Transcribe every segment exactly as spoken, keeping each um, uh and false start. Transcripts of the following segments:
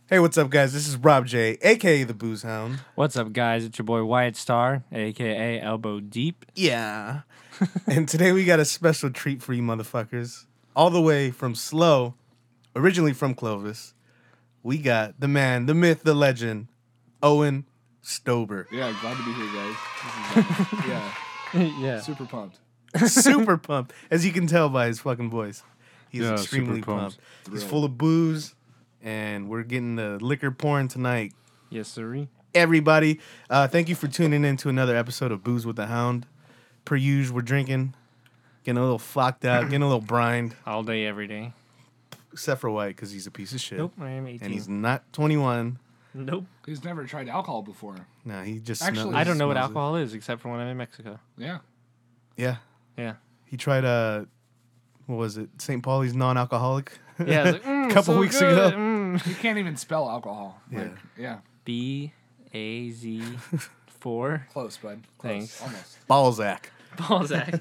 Hey, what's up, guys? This is Rob J, a k a. The Booze Hound. What's up, guys? It's your boy Wyatt Starr, a k a. Elbow Deep. Yeah. And today we got a special treat for you motherfuckers. All the way from Slow, originally from Clovis, we got the man, the myth, the legend, Owen Stober. Yeah, glad to be here, guys. This is, uh, yeah, yeah. super pumped. Super pumped, as you can tell by his fucking voice. He's Yeah, extremely super pumped. pumped. He's Thrilled. full of booze, and we're getting the liquor pouring tonight. Yes, sirree. Everybody, uh, thank you for tuning in to another episode of Booze with the Hound. Per usual, we're drinking, getting a little flocked out, getting a little brined, All day, every day. except for White because he's a piece of shit. Nope, I am eighteen. And he's not twenty-one. Nope. He's never tried alcohol before. Nah, he just Actually, smells- I don't know what smells it. alcohol is except for when I'm in Mexico. Yeah. Yeah, Yeah. he tried uh, what was it? Saint Pauli's non-alcoholic. Yeah. I was like, mm, Couple so weeks good. ago. Mm. You can't even spell alcohol. Yeah. Like, yeah. B A Z four. Close, bud. Close. Thanks. Almost. Balzac. Balzac.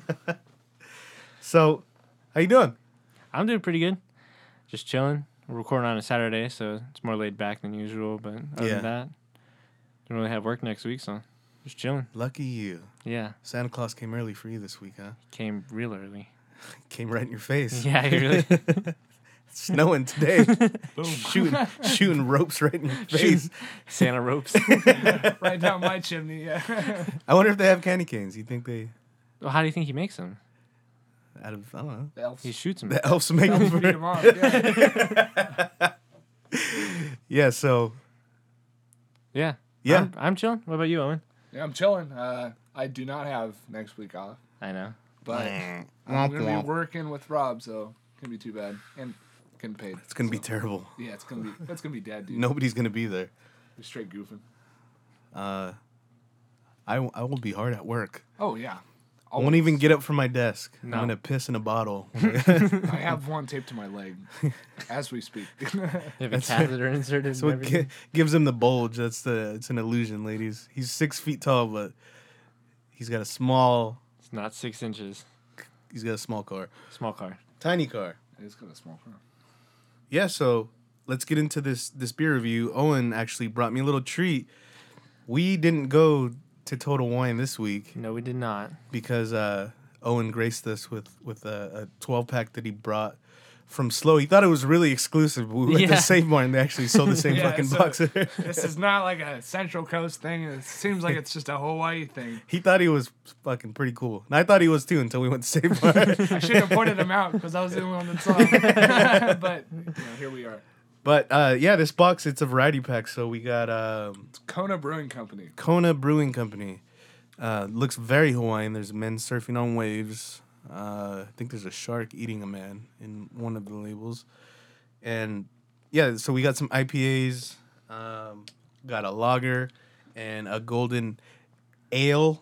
So, how you doing? I'm doing pretty good. Just chilling. We're recording on a Saturday, so it's more laid back than usual. But other Yeah. than that, don't really have work next week, so just chilling. Lucky you. Yeah. Santa Claus came early for you this week, huh? Came real early. Came right in your face. Yeah, he really. It's snowing today. Boom. shooting, shooting ropes right in your face. Santa ropes. Right down my chimney, yeah. I wonder if they have candy canes. You think they, Well, how do you think he makes them? out of, I don't know. The elves. He shoots them. The elves make them elves for beat him off, yeah. Yeah, so, Yeah. Yeah. I'm, I'm chilling. What about you, Owen? Yeah, I'm chilling. Uh, I do not have next week off, I know. but I'm going to be working with Rob, so it's going to be too bad. And getting paid. it's going to be so, terrible. Yeah, it's going to be that's going to be dead, dude. Nobody's going to be there. You're straight goofing. Uh, I, I will be hard at work. Oh, yeah. I won't even get up from my desk. No. I'm going to piss in a bottle. I have one taped to my leg as we speak. You have a That's- catheter inserted. So and it everything? gi- gives him the bulge. That's the. It's an illusion, ladies. He's six feet tall, but he's got a small. It's not six inches. He's got a small car, Small car. tiny car. It's got a small car. Yeah. So let's get into this this beer review. Owen actually brought me a little treat. We didn't go to Total Wine this week No, we did not. because uh, Owen graced us with with a, a twelve pack that he brought from Slow. He thought it was really exclusive. But we went Yeah. to Save Mart and they actually sold the same Yeah, fucking so- box. This is not like a Central Coast thing. It seems like it's just a Hawaii thing. He thought he was fucking pretty cool. And I thought he was too until we went to Save Mart. I should have pointed him out because I was the only one that saw him. But you know, here we are. But uh, yeah, this box, it's a variety pack. So we got um, Kona Brewing Company. Kona Brewing Company. Uh, looks very Hawaiian. There's men surfing on waves. Uh, I think there's a shark eating a man in one of the labels. And yeah, so we got some I P As. Um, got a lager and a golden ale.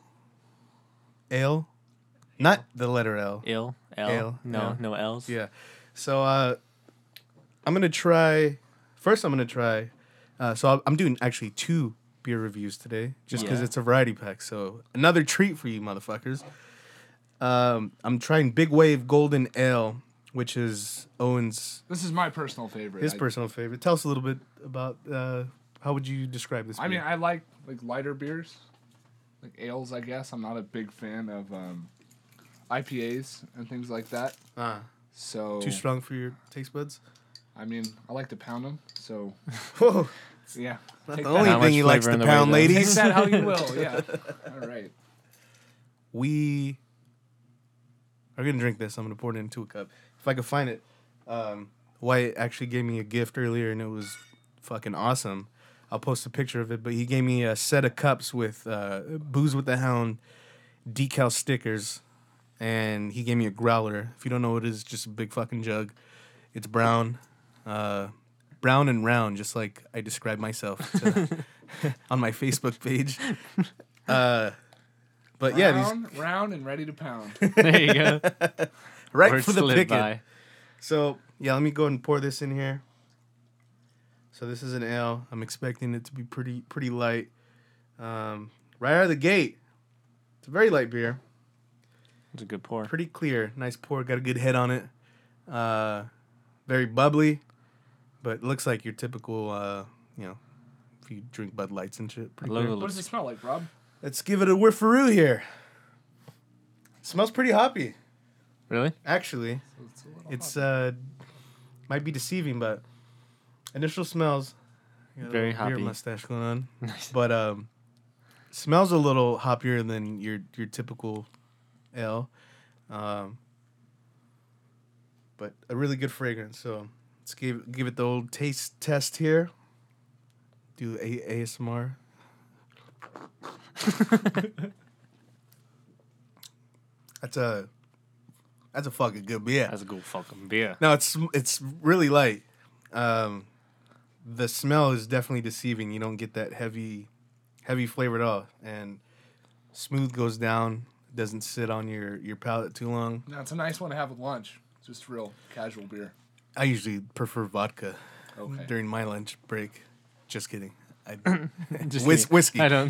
Ale? Not the letter L. Ill. L. Ale, No, yeah. no L's. Yeah. So uh, I'm gonna try. First, I'm gonna try. Uh, so I'll- I'm doing actually two beer reviews today, just because Yeah. it's a variety pack. So another treat for you, motherfuckers. Um, I'm trying Big Wave Golden Ale, which is Owen's This is my personal favorite. his I, personal favorite. Tell us a little bit about. Uh, how would you describe this? I mean, beer? I like like lighter beers, like ales. I guess I'm not a big fan of um, I P As and things like that. Ah, So too strong for your taste buds. I mean, I like to pound them. So Whoa, yeah, not Take the that- only How much thing he likes flavor to in the pound, way, though? take ladies. that how you will. Yeah. All right. We are gonna drink this. I'm gonna pour it into a cup if I can find it. Um, Wyatt actually gave me a gift earlier, and it was fucking awesome. I'll post a picture of it. But he gave me a set of cups with uh, Booze with the Hound decal stickers, and he gave me a growler. If you don't know what it is, just a big fucking jug. It's brown, uh, brown and round, just like I described myself to, on my Facebook page. Uh, but yeah, these round, round, and ready to pound. There you go. right Words for the to live picking. by. So yeah, let me go ahead and pour this in here. So this is an ale. I'm expecting it to be pretty pretty light. Um, right out of the gate, it's a very light beer. It's a good pour. Pretty clear, nice pour. Got a good head on it. Uh, very bubbly, but it looks like your typical, uh, you know, if you drink Bud Lights and shit. Pretty I love clear. it. What does it smell like, Rob? Let's give it a whiffaroo here. Smells pretty hoppy, Really? actually. So it's a little It's hot. uh, might be deceiving, but initial smells. Got a Very little beer hoppy. mustache going on, Nice. but um, smells a little hoppier than your your typical ale. Um, but a really good fragrance. So let's give give it the old taste test here. Do a ASMR. That's a that's a fucking good beer. That's a good fucking beer. No, it's it's really light. Um, the smell is definitely deceiving. You don't get that heavy, heavy flavor at all, and smooth goes down. Doesn't sit on your, your palate too long. No, it's a nice one to have with lunch. Just real casual beer. I usually prefer vodka Okay. during my lunch break. Just kidding. I, Just Whis- kidding. whiskey. I don't.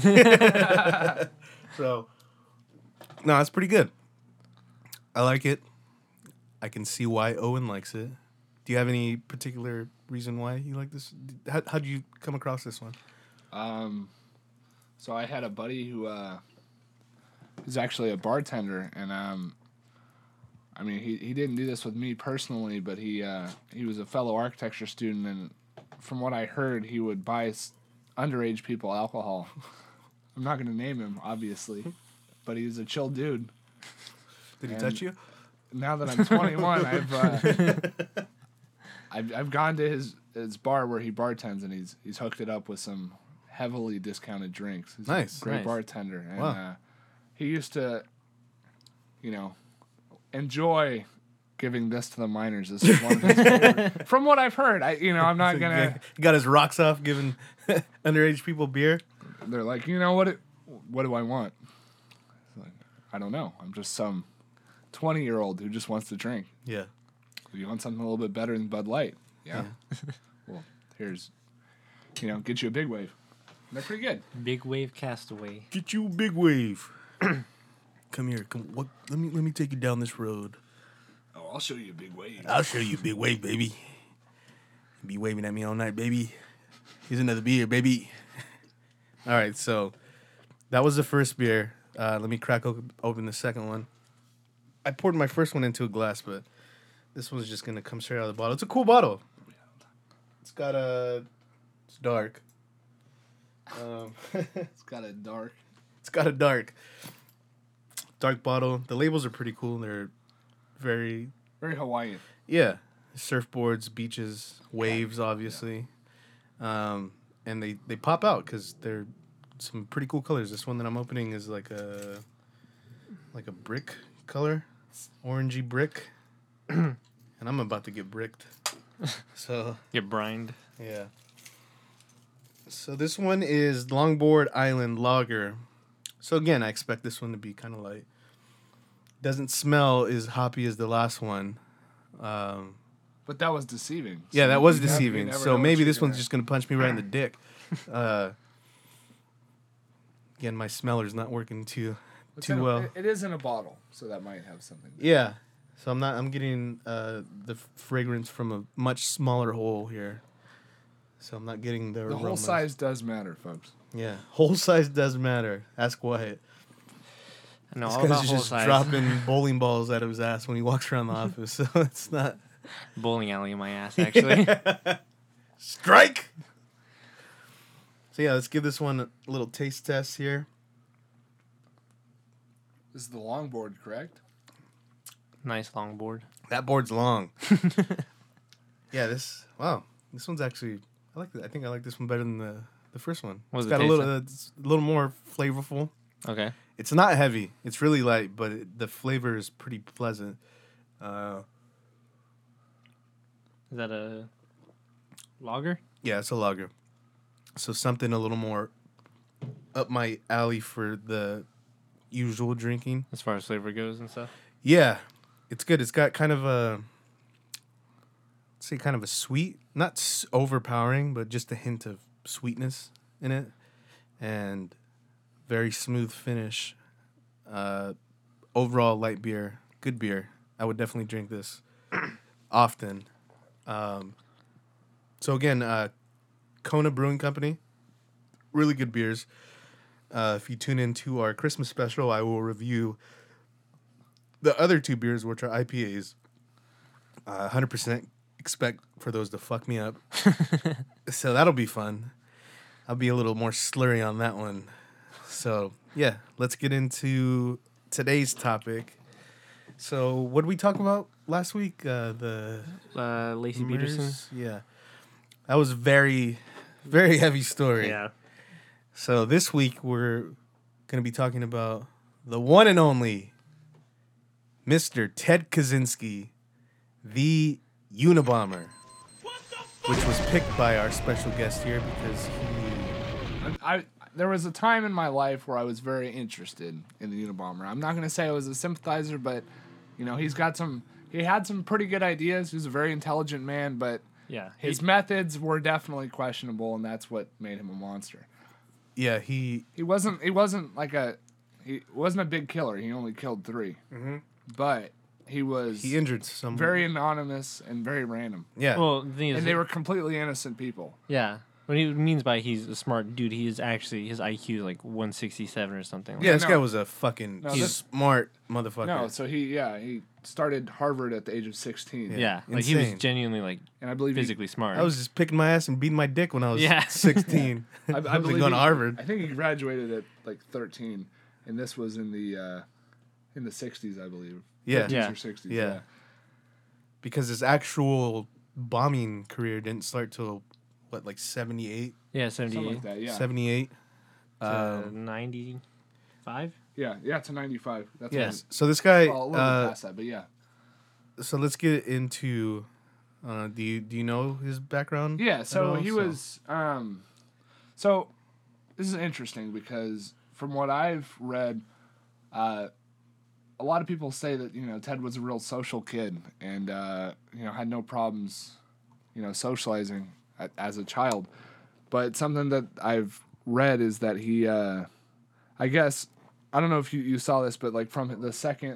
So, no, it's pretty good. I like it. I can see why Owen likes it. Do you have any particular reason why you like this? How how'd you come across this one? Um, so I had a buddy who uh, who's actually a bartender, and um, I mean he, he didn't do this with me personally, but he uh, he was a fellow architecture student, and from what I heard, he would buy s- underage people alcohol. I'm not gonna name him, obviously, but he's a chill dude. Did he And- touch you? Now that I'm twenty-one, I've, uh, I've I've gone to his his bar where he bartends, and he's he's hooked it up with some heavily discounted drinks. He's Nice. a great Nice. bartender, and Wow. uh, he used to, you know, enjoy giving this to the minors. This is one of his favorite. From what I've heard, I you know I'm not So gonna. He got his rocks off giving underage people beer. They're like, you know what? It, what do I want? It's like, I don't know. I'm just some twenty year old who just wants to drink. Yeah. You want something a little bit better than Bud Light? Yeah. Well, here's, you know, get you a big wave. They're pretty good. Big wave castaway. Get you a big wave. Come here. Come. What? Let me let me take you down this road. Oh, I'll show you a big wave. I'll show you a big wave, baby. Be waving at me all night, baby. Here's another beer, baby. All right, so that was the first beer. Uh, let me crack o- open the second one. I poured my first one into a glass, but this one's just gonna come straight out of the bottle. It's a cool bottle. It's got a. It's dark. Um, It's got a dark. it's got a dark. Dark bottle. The labels are pretty cool. They're very Very Hawaiian. Yeah, surfboards, beaches, waves, obviously, um, and they, they pop out because they're some pretty cool colors. This one that I'm opening is like a like a brick color, orangey brick, and I'm about to get bricked. So Get brined. yeah. So this one is Longboard Island Lager. So again, I expect this one to be kind of light. Doesn't smell as hoppy as the last one. Um, But that was deceiving. Yeah, So that you was never- you deceiving. never So know what maybe you're this one's gonna- just gonna punch me right in the dick. Uh, again, my smeller's not working too It's too in a- well. it- It is in a bottle, so that might have something. to do. Yeah, so I'm not. I'm getting uh, the fragrance from a much smaller hole here. So I'm not getting the. The whole aromas. size does matter, folks. Yeah, whole size does matter. Ask Wyatt. I know This all guy's about whole just size. dropping bowling balls out of his ass when he walks around the office. So it's not Bowling alley in my ass, actually. strike. So yeah, let's give this one a little taste test here. This is the longboard, correct? Nice long board. That board's long. Yeah, this wow, this one's actually I like. I think I like this one better than the the first one. What was It's the got a taste little, uh, it's a little more flavorful. Okay. It's not heavy. It's really light, but it, the flavor is pretty pleasant. Uh, Is that a lager? yeah, it's a lager. So something a little more up my alley for the usual drinking. As far as flavor goes and stuff? Yeah, it's good. It's got kind of a, let's say, kind of a sweet, not s- overpowering, but just a hint of sweetness in it, and very smooth finish. Uh, overall, light beer, good beer. I would definitely drink this often. Um, So again, uh, Kona Brewing Company, really good beers. Uh, if you tune into our Christmas special, I will review the other two beers, which are I P As. Uh, one hundred percent expect for those to fuck me up. So that'll be fun. I'll be a little more slurry on that one. So, yeah, let's get into today's topic. So, what did we talk about last week? Uh, the Uh, Lacey Peterson. MERS? Yeah. That was very, very heavy story. Yeah. So, this week we're going to be talking about the one and only Mister Ted Kaczynski, the Unabomber, which was picked by our special guest here because he... I, I there was a time in my life where I was very interested in the Unabomber. I'm not going to say I was a sympathizer, but you know, he's got some he had some pretty good ideas. He's a very intelligent man, but Yeah. his He- methods were definitely questionable, and that's what made him a monster. Yeah, he... He wasn't he wasn't like a he wasn't a big killer. He only killed three. Mm-hmm. But he was He injured some... very anonymous and very random. Yeah. well, the thing is, And they were completely innocent people. yeah. What he means by he's a smart dude, he is actually his I Q is like one sixty-seven or something. yeah, this no. guy was a fucking No, this- smart motherfucker. No, so he yeah, he started Harvard at the age of sixteen. Yeah. Yeah, like he was Insane. genuinely like And I believe he, physically smart. I was just picking my ass and beating my dick when I was Yeah. sixteen. I, I, I was believe going to he- Harvard. I think he graduated at like thirteen, and this was in the uh, in the sixties, I believe. Yeah. fifties Yeah. or sixties. Yeah. Yeah. Because his actual bombing career didn't start till, what, like seventy-eight? yeah, Something seventy-eight like that. Yeah. seventy-eight? to Um, ninety-five. Yeah. Yeah. To ninety-five. That's yes. So this guy... Well, a little bit Uh, past that, but yeah. so let's get into... Uh, do you do you know his background? Yeah. at So all? he So- was. Um, so this is interesting because from what I've read, uh, a lot of people say that you know Ted was a real social kid and uh, you know had no problems, you know, socializing a- as a child. But something that I've read is that he, uh, I guess, I don't know if you, you saw this, but like from the second,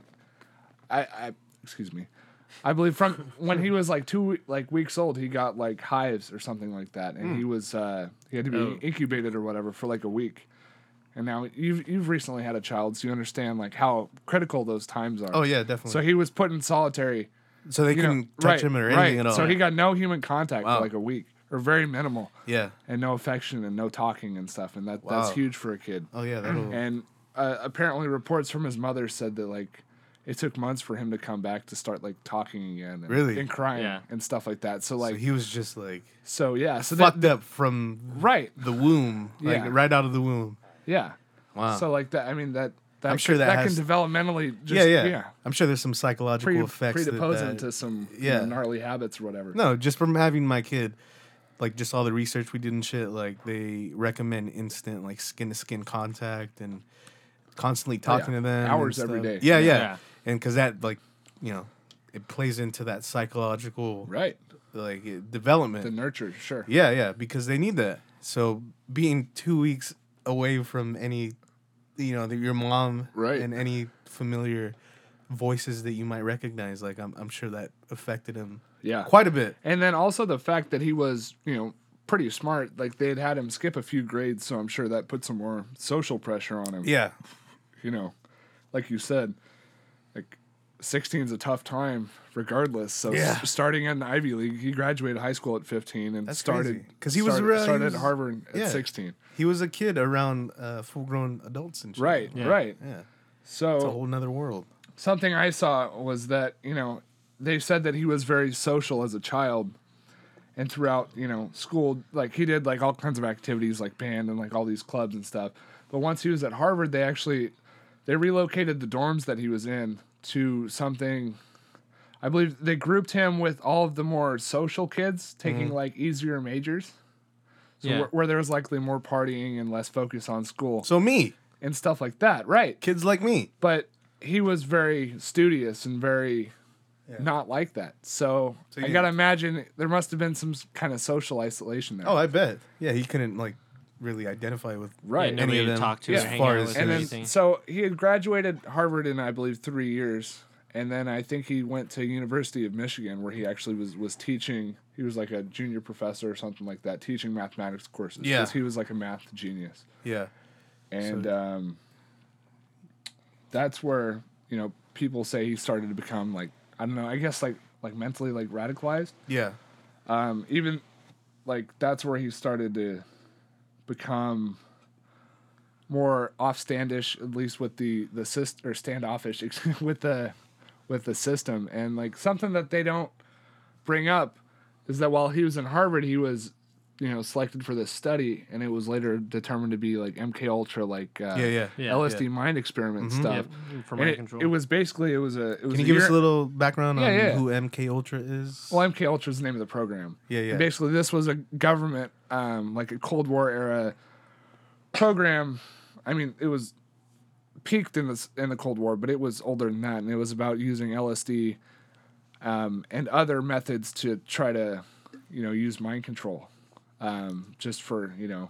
I, I excuse me, I believe from when he was like two like weeks old, he got like hives or something like that, and he was uh, he had to be Oh. incubated or whatever for like a week. And now you've you've recently had a child, so you understand like how critical those times are. Oh, yeah, definitely. So he was put in solitary. So they You know, couldn't touch right, him or anything right. at all. So he got no human contact Wow. for like a week, or very minimal, Yeah. and no affection and no talking and stuff, and that that's Wow. huge for a kid. Oh, yeah, that'll... And uh, apparently, reports from his mother said that like it took months for him to come back to start like talking again, and, Really? and crying Yeah. and stuff like that. So so like, he was just, like, so yeah, so fucked that, up from right, the womb. Like, Yeah. right out of the womb. yeah. Wow. So like that, I mean that. That I'm sure can, that that has- can developmentally just yeah, yeah, yeah, I'm sure there's some psychological pre- effects that, predispose him that to some you yeah. know, gnarly habits or whatever. No, just from having my kid, like just all the research we did and shit, like they recommend instant like skin to skin contact and constantly talking yeah. to them. Hours and every stuff. day. Yeah, yeah. Yeah. And because that like, you know, it plays into that psychological Right. like uh, development. The nurture, sure. Yeah, yeah, because they need that. So being two weeks away from any, you know, the, your mom Right. and any familiar voices that you might recognize, like I'm, I'm sure that affected him Yeah. quite a bit. And then also the fact that he was, you know, pretty smart. Like they had had him skip a few grades, so I'm sure that put some more social pressure on him. Yeah, You know, like you said, like sixteen is a tough time regardless. So Yeah. s- starting in the Ivy League, he graduated high school at fifteen and That's started crazy. 'Cause he was started, around- he started was- at Harvard at yeah. sixteen. he was a kid around uh, full-grown adults and shit. Right, Yeah. right. Yeah, So it's a whole nother world. something I saw was that, you know, they said that he was very social as a child and throughout, you know, school, like he did like all kinds of activities like band and like all these clubs and stuff. But once he was at Harvard, they actually they relocated the dorms that he was in to something I believe they grouped him with all of the more social kids taking like easier majors. So Yeah. where, where there was likely more partying and less focus on school So me, and stuff like that. Right. kids like me. But he was very studious and very not like that. So, So I you- gotta imagine there must have been some s- kind of social isolation there. Oh, I bet. Yeah, he couldn't like really identify with right. Yeah, any nobody of to them talk to Yeah. or as hang far out as with and or then anything. so he had graduated Harvard in I believe three years, And then I think he went to University of Michigan, where he actually was, was teaching. He was like a junior professor or something like that, teaching mathematics courses. Yeah. Because he was like a math genius. Yeah. And So- um, that's where, you know, people say he started to become like, I don't know, I guess like like mentally like radicalized. Yeah. Um, even like that's where he started to become more offstandish, at least with the the syst- or standoffish with the with the system. And like something that they don't bring up is that while he was in Harvard, he was, you know, selected for this study, and it was later determined to be like M K Ultra, like uh, Yeah, yeah. Yeah. L S D mind experiment Mhm. stuff. Yeah, for And mind it, control. it was basically it was a it was Can you a give year, us a little background Yeah, on yeah. who M K Ultra is? well, M K Ultra is the name of the program. Yeah, yeah. And basically, this was a government, um, like a Cold War era program. I mean, it was peaked in the in the Cold War, but it was older than that, and it was about using L S D um, and other methods to try to, you know, use mind control, um, just for, you know,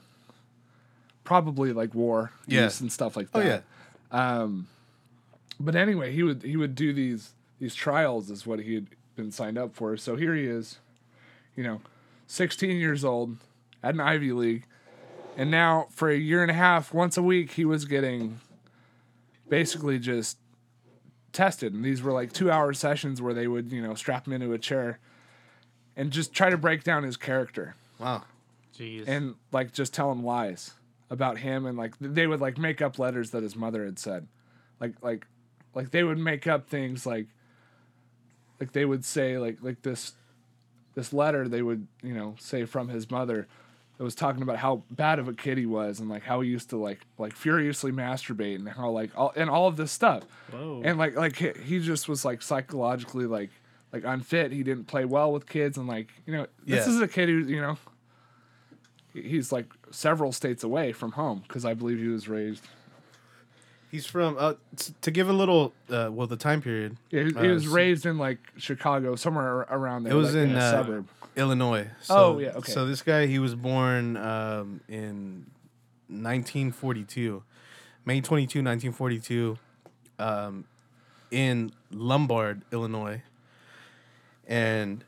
probably like war Yeah. use and stuff like Oh that. yeah. But anyway, he would he would do these these trials is what he had been signed up for. So here he is, you know, sixteen years old at an Ivy League, and now for a year and a half, once a week, he was getting basically just tested. And these were like two hour sessions where they would, you know, strap him into a chair and just try to break down his character Wow. Jeez. and like just tell him lies about him. And like they would like make up letters that his mother had said, like like like they would make up things like like they would say like like this this letter they would, you know, say from his mother that was talking about how bad of a kid he was, and like how he used to like like furiously masturbate, and how like all and all of this stuff. Whoa. And like like he- he just was like psychologically like like unfit. He didn't play well with kids, and like, you know, this Yeah. is a kid who, you know, he- he's like several states away from home, because I believe he was raised. He's from uh, t- to give a little uh, well the time period. Yeah, he, uh, he was s- raised in like Chicago, somewhere ar- around there. It was like, in a uh, suburb. Illinois. So, Oh, yeah, okay. So this guy, he was born um, in nineteen forty-two, May twenty-second, nineteen forty-two, um, in Lombard, Illinois, and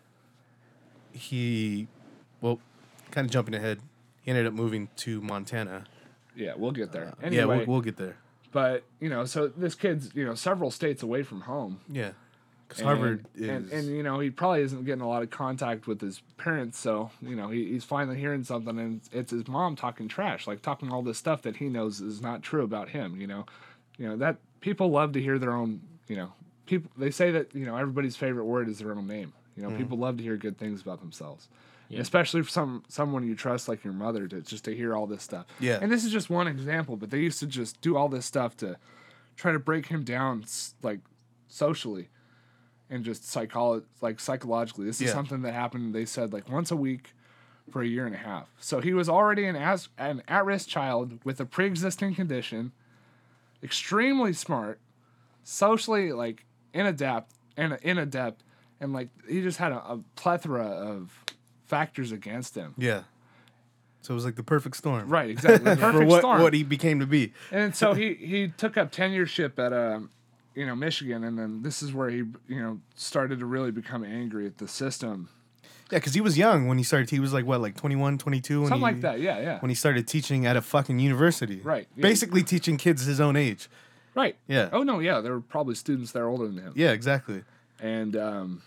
he, well, kind of jumping ahead, he ended up moving to Montana. Yeah, we'll get there. Yeah, Anyway, we'll, we'll get there. but you know, so this kid's, you know, several states away from home. Yeah, because And- Harvard is. and, and you know, he probably isn't getting a lot of contact with his parents, so you know, he, he's finally hearing something, and it's his mom talking trash, like talking all this stuff that he knows is not true about him. You know, you know that people love to hear their own. You know, people they say that, you know, everybody's favorite word is their own name. You know, people love to hear good things about themselves. Yeah. Especially for some someone you trust like your mother, to just to hear all this stuff. Yeah. And this is just one example, but they used to just do all this stuff to try to break him down, s- like socially and just psycholo- like psychologically. This is Yeah. something that happened, they said, like once a week for a year and a half. So he was already an as an at-risk child with a pre-existing condition, extremely smart, socially like inadept and inadept, and like he just had a, a plethora of factors against him. yeah. So it was like the perfect storm. Right, exactly. For Perfect what, storm. what he became to be. And so he, he took up tenureship at um, you know, Michigan, and then this is where he, you know, started to really become angry at the system. Yeah, because he was young when he started. He was like, what, like twenty-one, twenty-two? When Something he, like that, yeah, yeah. When he started teaching at a fucking university. Right, yeah. Basically teaching kids his own age. Right. Yeah. Oh no, yeah, there were probably students there older than him. Yeah, exactly. And um,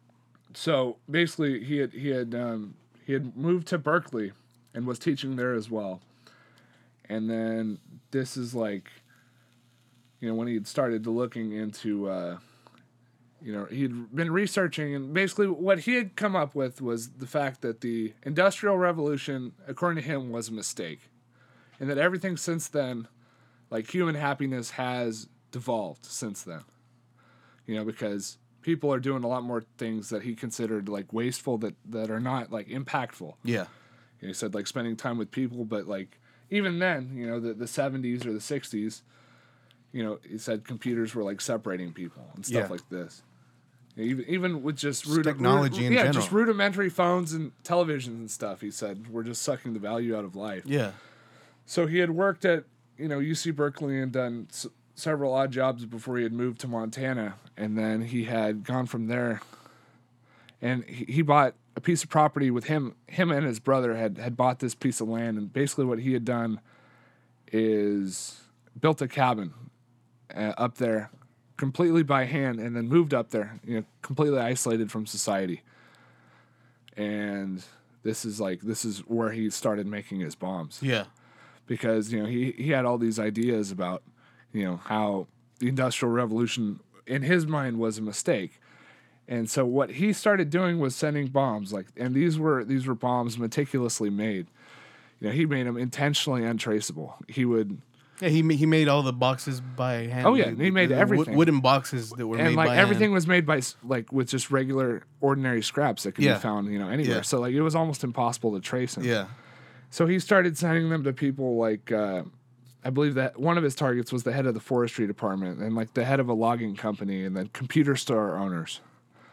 so basically, he had he had um, he had moved to Berkeley and was teaching there as well. And then this is like, you know, when he had started to looking into, uh, you know, he'd been researching, and basically what he had come up with was the fact that the Industrial Revolution, according to him, was a mistake, and that everything since then, like human happiness, has devolved since then. You know, because people are doing a lot more things that he considered like wasteful, that, that are not like impactful. Yeah. You know, he said like spending time with people, but like even then, you know, the, the seventies or the sixties, you know, he said computers were like separating people and stuff Yeah. like this. You know, even even with just, Just rudi- technology in yeah, general. just rudimentary phones and televisions and stuff. He said we're just sucking the value out of life. Yeah. So he had worked at, you know, U C Berkeley and done s- several odd jobs before he had moved to Montana, and then he had gone from there. And he, he bought a piece of property with him. Him and his brother had had bought this piece of land, and basically what he had done is built a cabin uh, up there, completely by hand, and then moved up there, you know, completely isolated from society. And this is like this is where he started making his bombs. Yeah. Because, you know, he, he had all these ideas about, you know, how the Industrial Revolution in his mind was a mistake. And so what he started doing was sending bombs, like, and these were these were bombs meticulously made. You know, he made them intentionally untraceable. He would Yeah, he ma- he made all the boxes by hand. Oh, yeah, The- he made the everything. Wo- wooden boxes that were and made like by everything hand. was made by s- like with just regular ordinary scraps that could Yeah. be found, you know, anywhere. Yeah. So like it was almost impossible to trace him. Yeah. So he started sending them to people like, uh, I believe that one of his targets was the head of the forestry department and like the head of a logging company and then computer store owners.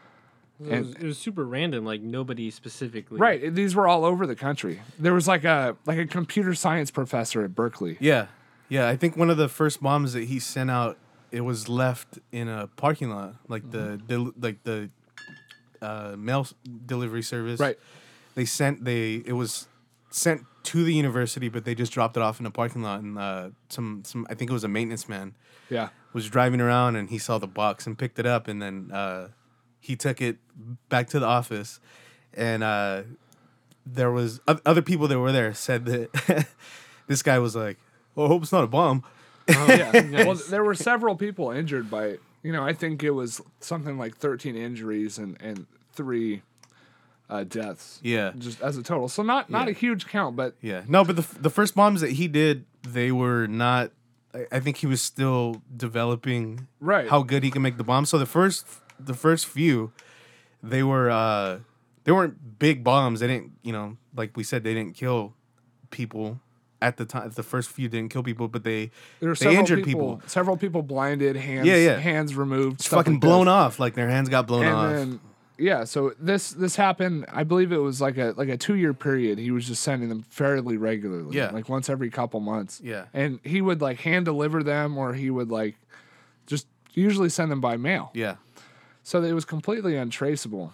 It was, it was super random, like nobody specifically. Right. These were all over the country. There was like a like a computer science professor at Berkeley. Yeah. Yeah. I think one of the first bombs that he sent out, it was left in a parking lot, like the del- like the uh, mail s- delivery service. Right. They sent they it was sent to the university, but they just dropped it off in a parking lot, and uh, some some I think it was a maintenance man Yeah. was driving around and he saw the box and picked it up, and then uh, he took it back to the office, and uh, there was oth- other people that were there said that this guy was like, "Oh, I hope it's not a bomb." Oh, yeah. Well, there were several people injured by, you know, I think it was something like thirteen injuries and, and three uh, deaths. Yeah. Just as a total. So not not Yeah. a huge count, but Yeah, no, but the f- the first bombs that he did, they were not. I, I think he was still developing Right. how good he can make the bombs. So the first the first few, they were uh, they weren't big bombs. They didn't, you know, like we said, they didn't kill people at the time. The first few didn't kill people, but they there were they several injured people, people. several people blinded, hands Yeah, yeah. hands removed, It's stuff fucking like blown this. off. Like their hands got blown And off. then yeah, so this this happened. I believe it was like a like a two year period. He was just sending them fairly regularly, Yeah. like once every couple months. Yeah. and he would like hand deliver them, or he would like just usually send them by mail. Yeah, So that it was completely untraceable.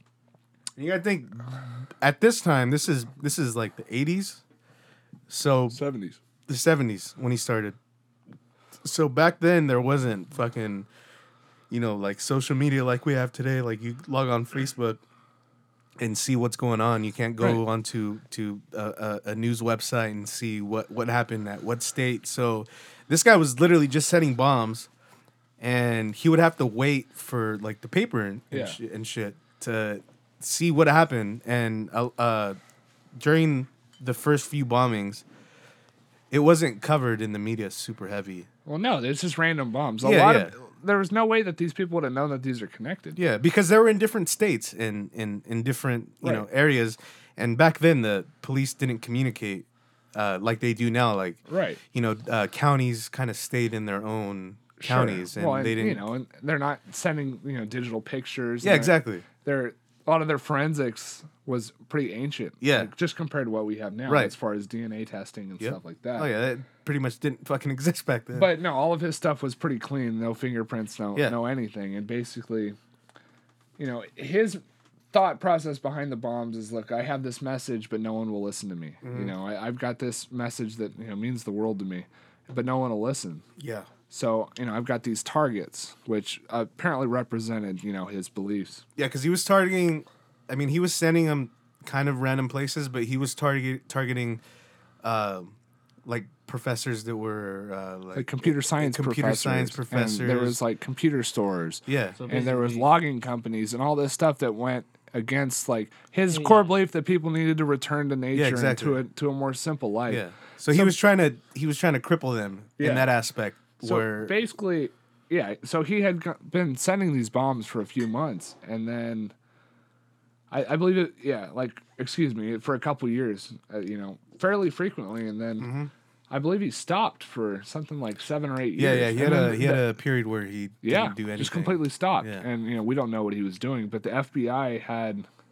you gotta think. At this time, this is this is like the eighties. So Seventies. the seventies when he started. So back then there wasn't fucking, you know, like social media like we have today. Like you log on Facebook and see what's going on. You can't go Right. onto to a, a, a news website and see what what happened at what state. So this guy was literally just setting bombs, and he would have to wait for like the paper and and, Yeah. sh- and shit to see what happened. And uh, uh, during the first few bombings, it wasn't covered in the media super heavy. Well, no, there's just random bombs. A Yeah, lot yeah. of there was no way that these people would have known that these are connected. Yeah, because they were in different states and in, in, in different you know Right. areas, and back then the police didn't communicate uh, like they do now. Like Right. you know, uh, counties kind of stayed in their own counties, Sure. and well, they didn't. You know, and they're not sending you know digital pictures. yeah, and exactly. They're a lot of their forensics was pretty ancient. Yeah. like, just compared to what we have now, Right. as far as D N A testing and Yep. stuff like that. Oh yeah, that pretty much didn't fucking exist back then. But no, all of his stuff was pretty clean. No fingerprints, no Yeah. no anything. And basically, you know, his thought process behind the bombs is, look, I have this message, but no one will listen to me. Mm-hmm. You know, I, I've got this message that you know means the world to me, but no one will listen. yeah, So you know, I've got these targets, which apparently represented you know his beliefs. yeah, because he was targeting. I mean, he was sending them kind of random places, but he was target targeting, uh, like professors that were uh, like, Like computer science computer professors, science and professors. there was like computer stores. yeah, So And there was basically- logging companies and all this stuff that went against like his Yeah. core belief that people needed to return to nature exactly. and to a to a more simple life. yeah. So, he was trying to he was trying to cripple them Yeah. in that aspect. So where basically, yeah. So he had go- been sending these bombs for a few months, and then I, I believe it. Yeah, like excuse me, for a couple years, uh, you know, fairly frequently, and then. Mm-hmm. I believe he stopped for something like seven or eight yeah, years. yeah, he And had a then he had the- a period where he yeah, didn't do anything. just completely stopped. Yeah. And you know, we don't know what he was doing, but the F B I had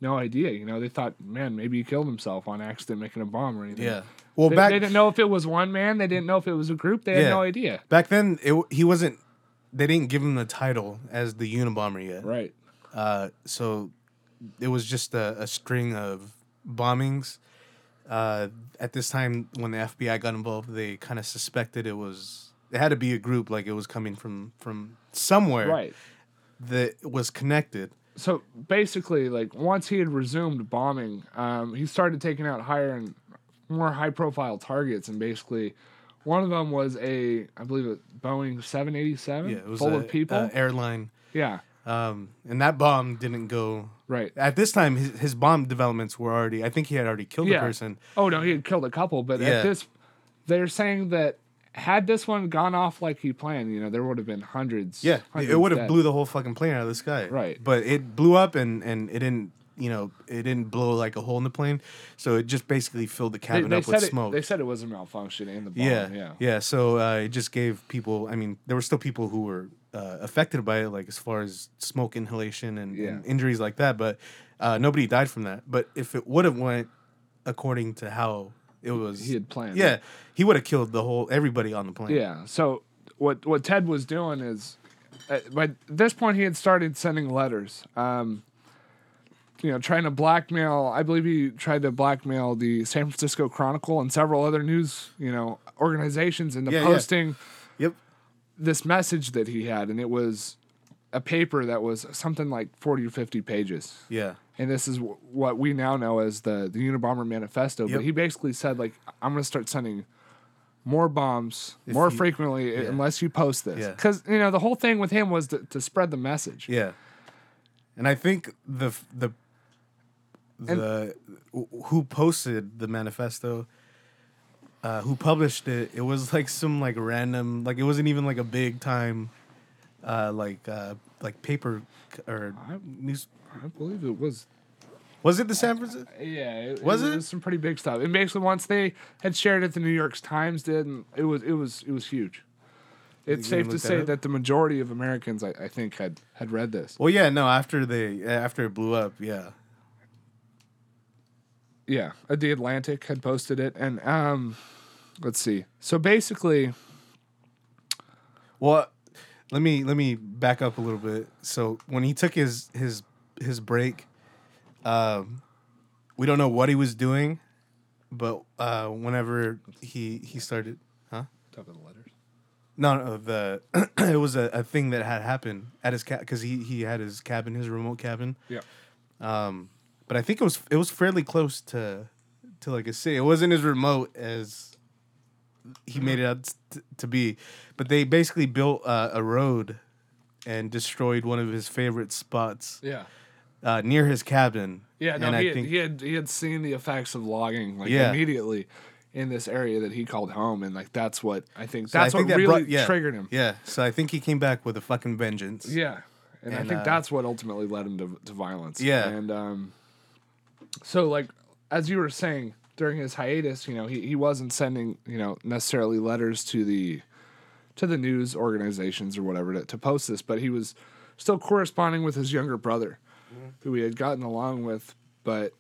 no idea. You know, they thought, man, maybe he killed himself on accident making a bomb or anything. Yeah. Well, they, back they didn't know if it was one man. They didn't know if it was a group. They had Yeah. no idea. back then, it, he wasn't. They didn't give him the title as the Unabomber yet. Right. Uh, so it was just a, a string of bombings. Uh, at this time, when the F B I got involved, they kind of suspected it was. It had to be a group, like it was coming from from somewhere Right. that was connected. So basically, like once he had resumed bombing, um, he started taking out higher and more high-profile targets, and basically, one of them was a, I believe, a Boeing seven eighty-seven, Yeah, it was full a, of people. uh, airline, yeah, um, and that bomb didn't go. right. At this time, his, his bomb developments were already. I think he had already killed Yeah. a person. Oh no, he had killed a couple, but Yeah. at this, they're saying that had this one gone off like he planned, you know, there would have been hundreds. Yeah, hundreds it would have dead. blew the whole fucking plane out of the sky. Right. But it blew up and, and it didn't, you know, it didn't blow like a hole in the plane. So it just basically filled the They, cabin they up said with it, smoke. they said it was a malfunction in the bomb. yeah, Yeah. yeah. So uh, it just gave people, I mean, there were still people who were uh, affected by it, like as far as smoke inhalation and, Yeah. and injuries like that. But uh, nobody died from that. But if it would have went according to how it was. He had planned. Yeah, he would have killed the whole, everybody on the plane. Yeah. So what what Ted was doing is, uh, by this point, he had started sending letters. Um, you know, trying to blackmail. I believe he tried to blackmail the San Francisco Chronicle and several other news, you know, organizations into Yeah, yeah. posting Yep. this message that he had, and it was a paper that was something like forty or fifty pages. Yeah. And this is w- what we now know as the the Unabomber Manifesto. Yep. But he basically said, like, I'm going to start sending more bombs If more you- frequently yeah. unless you post this. Yeah. Because, you know, the whole thing with him was to, to spread the message. Yeah, and I think the the the who posted the manifesto, uh, who published it, it was like some like random, like it wasn't even like a big time, uh, like uh, like paper c- or news. I believe it was. Was it the San Francisco? Yeah, it, Was it? was some pretty big stuff. And basically, once they had shared it, the New York Times did, and it was it was it was huge. It's You gonna safe to look that say up? that the majority of Americans, I, I think, had had read this. Well, yeah, no. After they after it blew up, yeah, Yeah, uh, the Atlantic had posted it, and um, let's see. So basically, Well, let me let me back up a little bit. So when he took his his his break, um, we don't know what he was doing, but uh, whenever he he started, huh? top of the letters. No, no, the it was a, a thing that had happened at his cat because he he had his cabin, his remote cabin. Yeah. Um, but I think it was it was fairly close to to like a city. It wasn't as remote as he made it out t- to be, but they basically built uh, a road and destroyed one of his favorite spots Yeah. uh, near his cabin. Yeah, no, and he I had, think he had he had seen the effects of logging like Yeah. immediately in this area that he called home, and like that's what I think so I that's think what that really brought- yeah, triggered him. Yeah, so I think he came back with a fucking vengeance. Yeah, and, I And, think uh, that's what ultimately led him to to violence. Yeah. and um, so like as you were saying during his hiatus, you know, he he wasn't sending you know necessarily letters to the to the news organizations or whatever to, to post this, but he was still corresponding with his younger brother, who he had gotten along with, but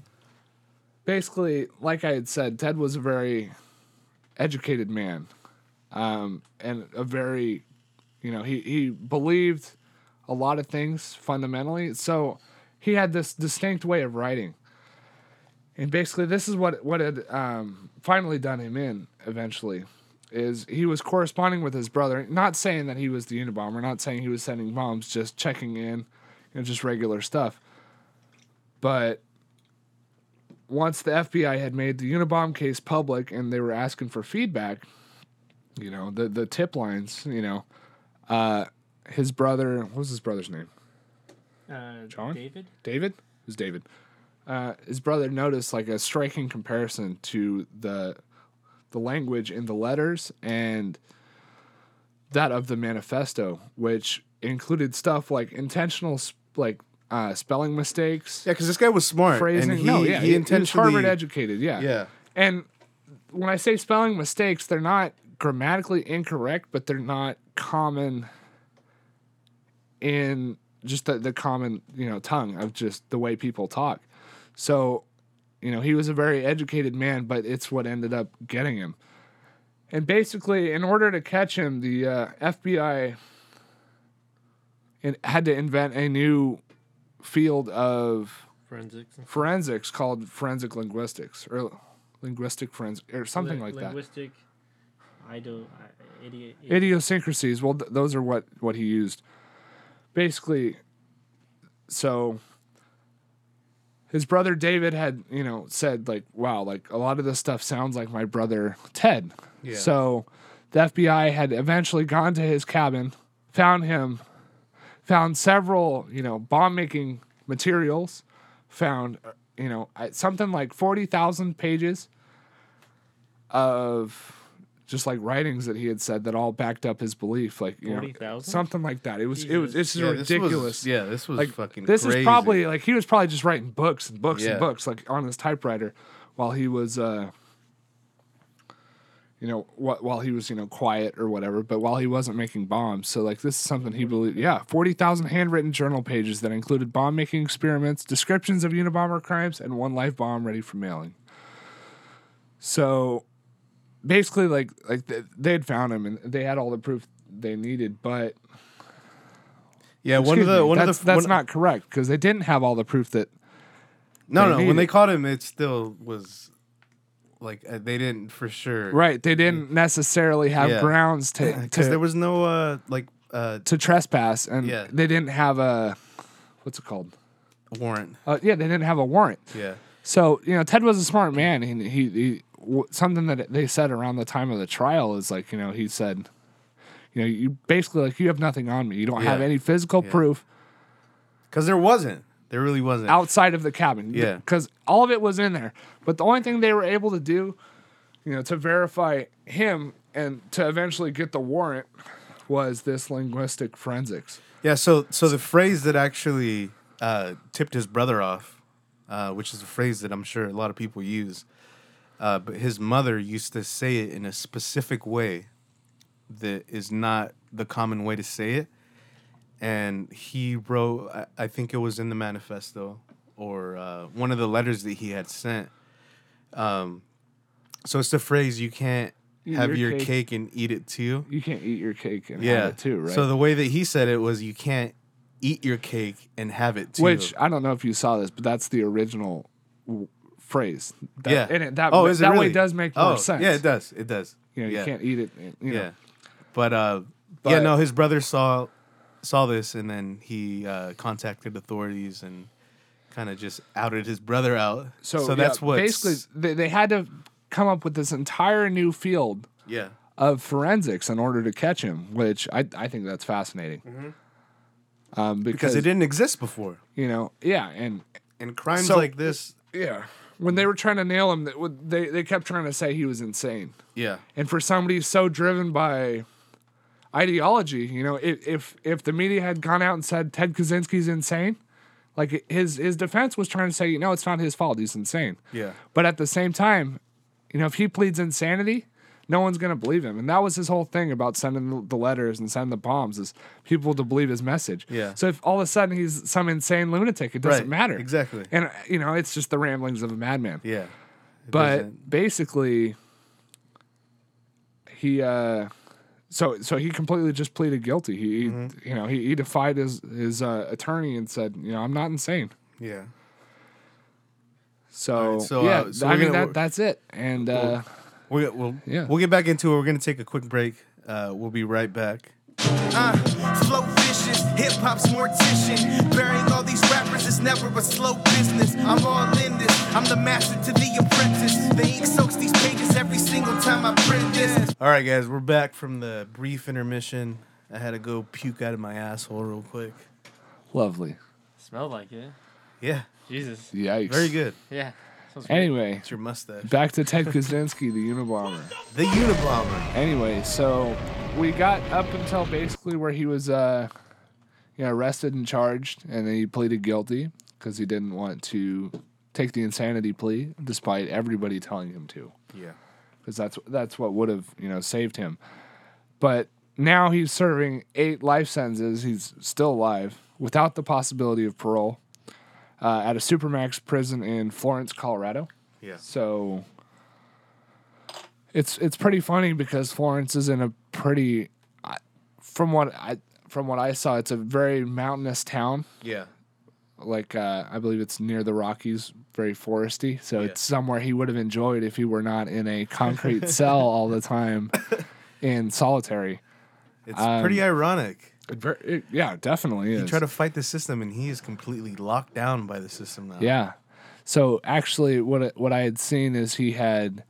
basically, like I had said, Ted was a very educated man, um, and a very, you know, he, he believed a lot of things fundamentally. So he had this distinct way of writing. And basically, this is what what had um, finally done him in eventually, is he was corresponding with his brother, not saying that he was the Unabomber, not saying he was sending bombs, just checking in, you know, just regular stuff. But once the F B I had made the Unabomb case public and they were asking for feedback, you know, the the tip lines, you know, uh, his brother, what was his brother's name? Uh, John? David? David? It was David. Uh, his brother noticed like a striking comparison to the the language in the letters and that of the manifesto, which included stuff like intentional sp- like uh, spelling mistakes, Yeah, because this guy was smart. phrasing. And he, no, yeah, he, he, he was intentionally. Harvard educated. Yeah, Yeah. And when I say spelling mistakes, they're not grammatically incorrect, but they're not common in just the, the common, you know, tongue of just the way people talk. So, you know, he was a very educated man, but it's what ended up getting him. And basically, in order to catch him, the uh, F B I in, had to invent a new field of Forensics. forensics called forensic linguistics or linguistic forensic or something Li- like that. linguistic, ido, I- idi- idi- Idiosyncrasies. Well, th- those are what, what he used. Basically, so his brother David had, you know, said like, wow, like a lot of this stuff sounds like my brother Ted. Yeah. So the F B I had eventually gone to his cabin, found him, found several, you know, bomb making materials, found, uh, you know, I- something like forty thousand pages of just like writings that he had said that all backed up his belief. Like, you know, forty thousand? something like that. It was, it was, it's Yeah, this ridiculous. was- yeah, this was like, fucking this crazy. is probably like he was probably just writing books and books Yeah. and books like on his typewriter while he was uh you know wh- while he was you know quiet or whatever, but while he wasn't making bombs. So like this is something he believed. Yeah, forty thousand handwritten journal pages that included bomb making experiments, descriptions of Unabomber crimes, and one live bomb ready for mailing. So basically like like th- they had found him and they had all the proof they needed, but Yeah, one excuse of the me, one that's, of the that's one, not correct because they didn't have all the proof that no they no when needed. they caught him, it still was like uh, they didn't for sure right. They didn't necessarily have Yeah. grounds to because to, there was no uh like uh to trespass, and Yeah. they didn't have a what's it called? warrant. Uh, yeah, they didn't have a warrant. Yeah, So you know, Ted was a smart man. He he, he w- something that they said around the time of the trial is like, you know, he said, you know, you basically like you have nothing on me. You don't have Yeah. any physical Yeah. proof because there wasn't. There really wasn't. outside of the cabin. Yeah. Because all of it was in there. But the only thing they were able to do, you know, to verify him and to eventually get the warrant was this linguistic forensics. Yeah, so so the phrase that actually uh, tipped his brother off, uh, which is a phrase that I'm sure a lot of people use, uh, but his mother used to say it in a specific way that is not the common way to say it. And he wrote, I, I think it was in the manifesto or uh, one of the letters that he had sent. Um, so it's the phrase, you can't Eat have your your cake. cake and eat it too. You can't eat your cake and Yeah. have it too, right? So the way that he said it was, you can't eat your cake and have it too. Which I don't know if you saw this, but that's the original w- phrase. That, yeah. and it, that oh, is it that really? way does make more oh, sense. Yeah, it does. It does. You know, you yeah. can't eat it. You know. Yeah. But uh, But- yeah, no, his brother saw saw this, and then he uh, contacted authorities and kind of just outed his brother out. So, so yeah, that's what basically they, they had to come up with this entire new field yeah. of forensics in order to catch him, which I I think that's fascinating. Um, because, Mm-hmm. Because it didn't exist before. you know, yeah, and And crimes So- like this, yeah, when they were trying to nail him, they would- they they kept trying to say he was insane. yeah. And for somebody so driven by ideology, you know, if if, if the media had gone out and said Ted Kaczynski's insane, like his his defense was trying to say, you know, it's not his fault, he's insane. Yeah. But at the same time, you know, if he pleads insanity, no one's going to believe him. And that was his whole thing about sending the- the letters and sending the bombs is people to believe his message. Yeah. So if all of a sudden he's some insane lunatic, it doesn't Right, matter. exactly. And, uh, you know, it's just the ramblings of a madman. Yeah. It But doesn't- basically, he, uh, so so he completely just pleaded guilty. He, Mm-hmm. he you know, he, he defied his, his uh, attorney and said, you know, I'm not insane. yeah. So, All right, so, yeah, uh, so I we're mean, gonna- that, that's it. And, uh, We, we'll, Yeah. we'll get back into it. We're going to take a quick break. Uh, we'll be right back. Uh, flow vicious, hip hop's mortician. Burying all these rappers is never a slow business. I'm all in this, I'm the master to the apprentice. The ink soaks these pages every single time I print this. All right, guys, we're back from the brief intermission. I had to go puke out of my asshole real quick. lovely. Smelled like it. Yeah, Jesus. Yikes. very good. Yeah. Smells great. Anyway, It's your mustache. back to Ted Kaczynski, the Unabomber. The Unabomber. Anyway, so we got up until basically where he was, uh, you know, arrested and charged, and then he pleaded guilty because he didn't want to take the insanity plea, despite everybody telling him to, Yeah. because that's that's what would have you know saved him. But now he's serving eight life sentences. He's still alive without the possibility of parole uh, at a supermax prison in Florence, Colorado. Yeah. So it's it's pretty funny because Florence is in a pretty, I- from what I from what I saw, it's a very mountainous town. Yeah. Like uh, I believe it's near the Rockies, very foresty. So Yeah. it's somewhere he would have enjoyed if he were not in a concrete cell all the time in solitary. It's Um, pretty ironic. It ver- it- yeah, definitely is. He tried to fight the system, and he is completely locked down by the system now. Yeah. So actually, what I- what I had seen is he had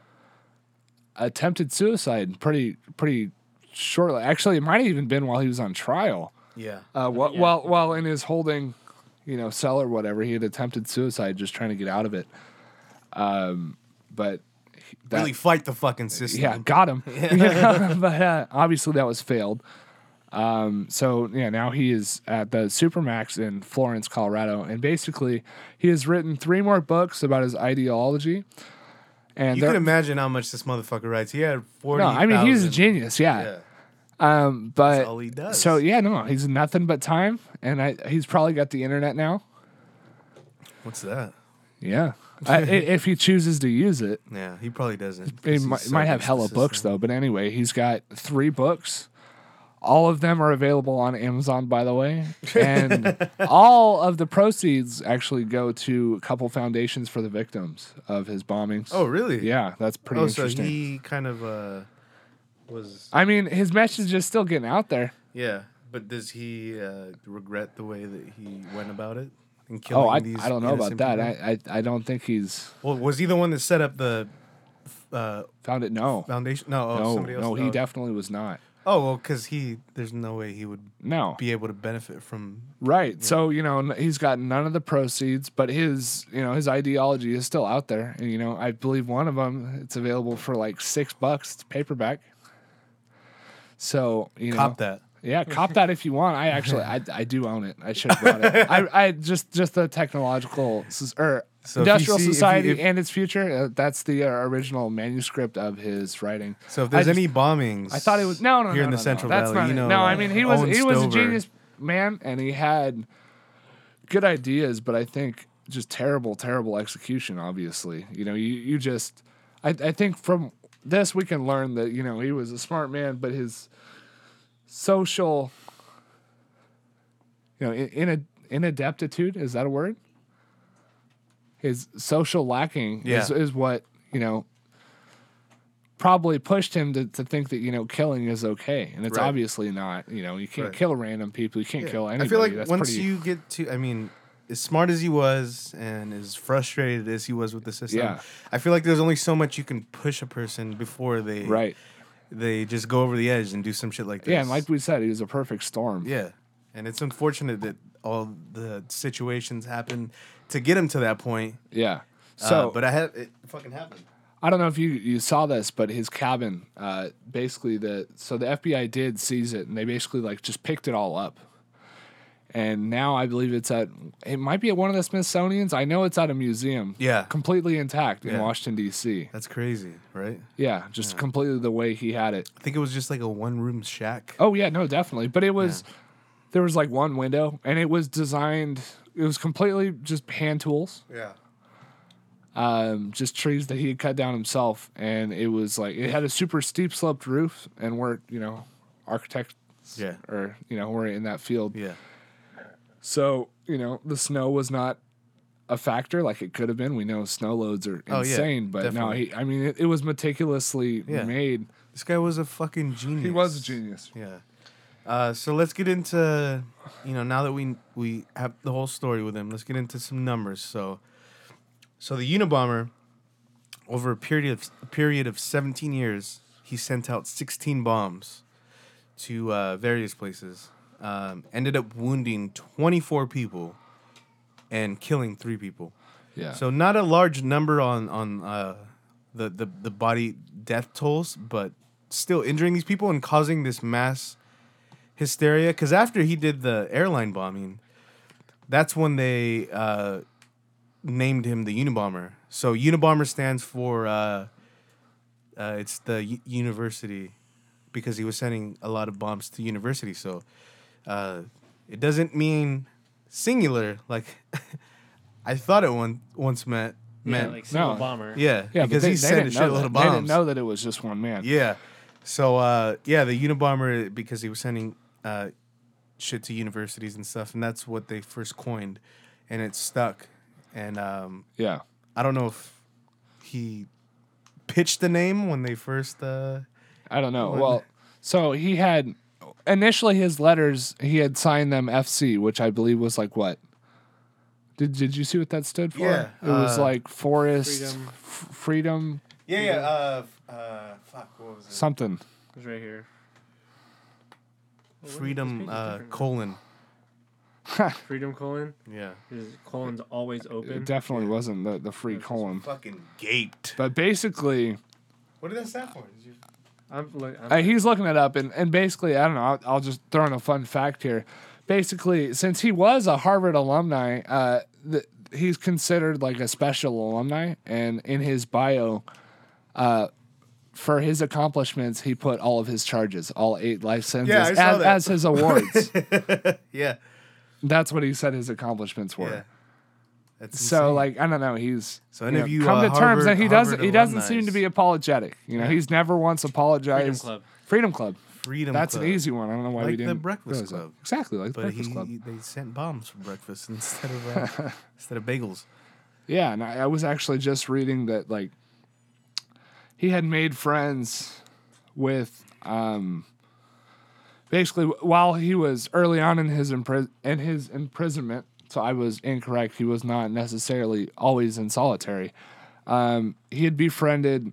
attempted suicide pretty pretty shortly. Actually, it might have even been while he was on trial. Yeah. Uh, while, Yeah. while while in his holding, you know, cell or whatever, he had attempted suicide, just trying to get out of it. Um, but he- that, Really fight the fucking system. yeah, got him. Yeah, but uh, obviously that was failed. Um, so yeah, now he is at the Supermax in Florence, Colorado, and basically he has written three more books about his ideology. And You they're- can imagine how much this motherfucker writes. He had forty. no, I mean he's a genius. Yeah. Yeah. Um, but That's all he does. so yeah, no, he's nothing but time, and I he's probably got the internet now. What's that? Yeah, I, i- if he chooses to use it, Yeah, he probably doesn't. he because might, he's so might have used to hella the books system. though. But anyway, he's got three books. All of them are available on Amazon, by the way, and all of the proceeds actually go to a couple foundations for the victims of his bombings. Oh, really? yeah, that's pretty Oh, so interesting. he kind of uh was. I mean, his message is still getting out there. Yeah, but does he uh, regret the way that he went about it? In killing Oh, I, these I don't know about innocent that. people? I, I I don't think he's Well, was he the one that set up the uh, found it. No, foundation? No, oh, no, somebody else. no. He oh. definitely was not. Oh, well, because he, there's no way he would No, be able to benefit from. right. So you know, n- he's got none of the proceeds, but his you know his ideology is still out there. And you know, I believe one of them it's available for like six bucks. It's paperback. So you know, Cop that. yeah, cop that if you want. I actually, I, I do own it. I should have brought it. I, I just, just the technological s- or So if you industrial see- if you- society if- and its future. Uh, that's the uh, original manuscript of his writing. So if there's I just- any bombings, I thought it was no, no, here no, in the no, Central no. That's Valley, not you it. know. No, uh, I mean he was Owen he was a Stover. genius man, and he had good ideas, but I think just terrible, terrible execution. Obviously, you know, you you just I I think from this we can learn that you know he was a smart man, but his social, you know, in, in a inadeptitude, is that a word? His social lacking is, Yeah. is what you know probably pushed him to, to think that you know killing is okay, and it's Right. obviously not. You know, you can't Right. kill random people. You can't Yeah. kill anybody. I feel like That's once pretty, you get to, I mean, as smart as he was and as frustrated as he was with the system, Yeah. I feel like there's only so much you can push a person before they right. they just go over the edge and do some shit like this. Yeah, and like we said, he was a perfect storm. yeah, and it's unfortunate that all the situations happen to get him to that point. Yeah. So, So, but I had it fucking happened. I don't know if you, you saw this, but his cabin, uh, basically the so the F B I did seize it, and they basically like just picked it all up. And now I believe it's at it might be at one of the Smithsonian's. I know it's at a museum. Yeah. Completely intact in Yeah. Washington D C. That's crazy, right? Yeah, just completely the way he had it. I think it was just like a one room shack. Oh yeah, no, definitely. But it was there was like one window, and it was designed. It was completely just hand tools, Yeah. um, just trees that he had cut down himself, and it was like it had a super steep sloped roof, and we're you know architects, Yeah. or you know we're in that field, Yeah. so you know the snow was not a factor like it could have been. We know snow loads are Oh, yeah, insane, but no, definitely. he, I mean it, it was meticulously Yeah. made. This guy was a fucking genius. He was a genius. Yeah. Uh, so let's get into, you know, now that we we have the whole story with him, let's get into some numbers. So, so the Unabomber, over a period of a period of seventeen years, he sent out sixteen bombs to uh, various places. Um, ended up wounding twenty-four people and killing three people. Yeah. So not a large number on on uh, the, the the body death tolls, but still injuring these people and causing this mass hysteria. Because after he did the airline bombing, that's when they uh, named him the Unabomber. So Unabomber stands for uh, uh, it's the u- university because he was sending a lot of bombs to universities. So uh, it doesn't mean singular like I thought it one, once meant. Yeah, meant like single No. bomber. yeah, Yeah, because but they, he they sent a didn't know shitload that. of They didn't bombs. know that it was just one man. Yeah. So uh, yeah, the Unabomber because he was sending uh, shit to universities and stuff, and that's what they first coined, and it stuck. And um, Yeah. I don't know if he pitched the name when they first. Uh, I don't know. When- Well, so he had initially his letters. He had signed them F C, which I believe was like what? Did Did you see what that stood for? Yeah, it was uh, like forest Freedom. f- freedom yeah, yeah. Uh, uh, fuck. What was it? something. It's right here. Well, Freedom this page is uh, different. colon. Freedom colon. Yeah. His colon's always open. It definitely wasn't the the free colon. Fucking gaped. But basically, What did that stand for? Did you... I'm, look, I'm uh, he's looking it up, and, and basically, I don't know. I'll, I'll just throw in a fun fact here. Basically, since he was a Harvard alumni, uh, the, he's considered like a special alumni, and in his bio, uh, for his accomplishments, he put all of his charges, all eight life sentences, I saw as, that. as his awards. Yeah. That's what he said his accomplishments were. Yeah. That's So, insane. like, I don't know. He's So any you of know, you, come uh, to terms Harvard- that he doesn't. Harvard He doesn't alumni. seem to be apologetic. You know, Yeah. he's never once apologized. Freedom Club. Freedom Club. Freedom That's Club. an easy one. I don't know why Like we the didn't. Breakfast realize that. Club. Exactly, like the But Breakfast he, Club. they sent bombs for breakfast instead of uh, instead of bagels. Yeah, and I, I was actually just reading that like he had made friends with um basically while he was early on in his impris- in his imprisonment. So I was incorrect. He was not necessarily always in solitary. Um, he had befriended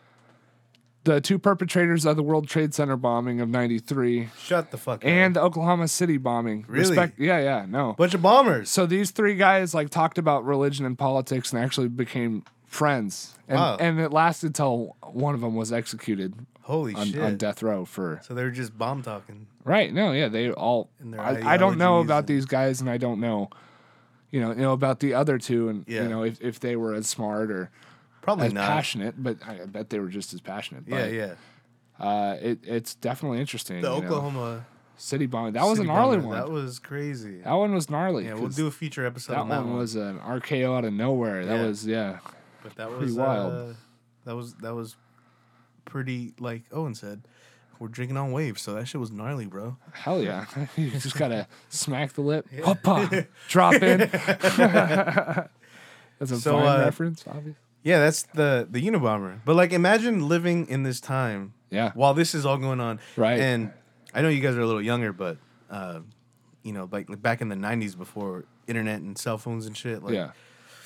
the two perpetrators of the World Trade Center bombing of ninety-three Shut the fuck up. and the Oklahoma City bombing. Really? yeah, yeah, no. bunch of bombers. So these three guys like talked about religion and politics and actually became friends. And, Wow. and it lasted till one of them was executed Holy on, shit. on death row for So they were just bomb talking. right. No, yeah, they all. And their I, I don't know ideologies about and- these guys, and I don't know, you know, you know about the other two, and Yeah. you know if, if they were as smart or Probably as not. passionate, but I bet they were just as passionate. Yeah, But, yeah. Uh, it it's definitely interesting. The you know. Oklahoma City bombing. That was a City gnarly bomber, one. That was crazy. That one was gnarly. Yeah, we'll 'cause do a feature episode that on that one one. was an R K O out of nowhere. That Yeah. was yeah. But that pretty was wild. Uh, that was that was pretty like Owen said. We're drinking on waves, so that shit was gnarly, bro. Hell yeah. You just gotta smack the lip. Hoppa. Drop in. That's a So, fine uh, reference, obviously. Yeah, that's the the Unabomber. But like, imagine living in this time Yeah. while this is all going on. Right. And I know you guys are a little younger, but uh, you know, like, like back in the nineties before internet and cell phones and shit, like yeah.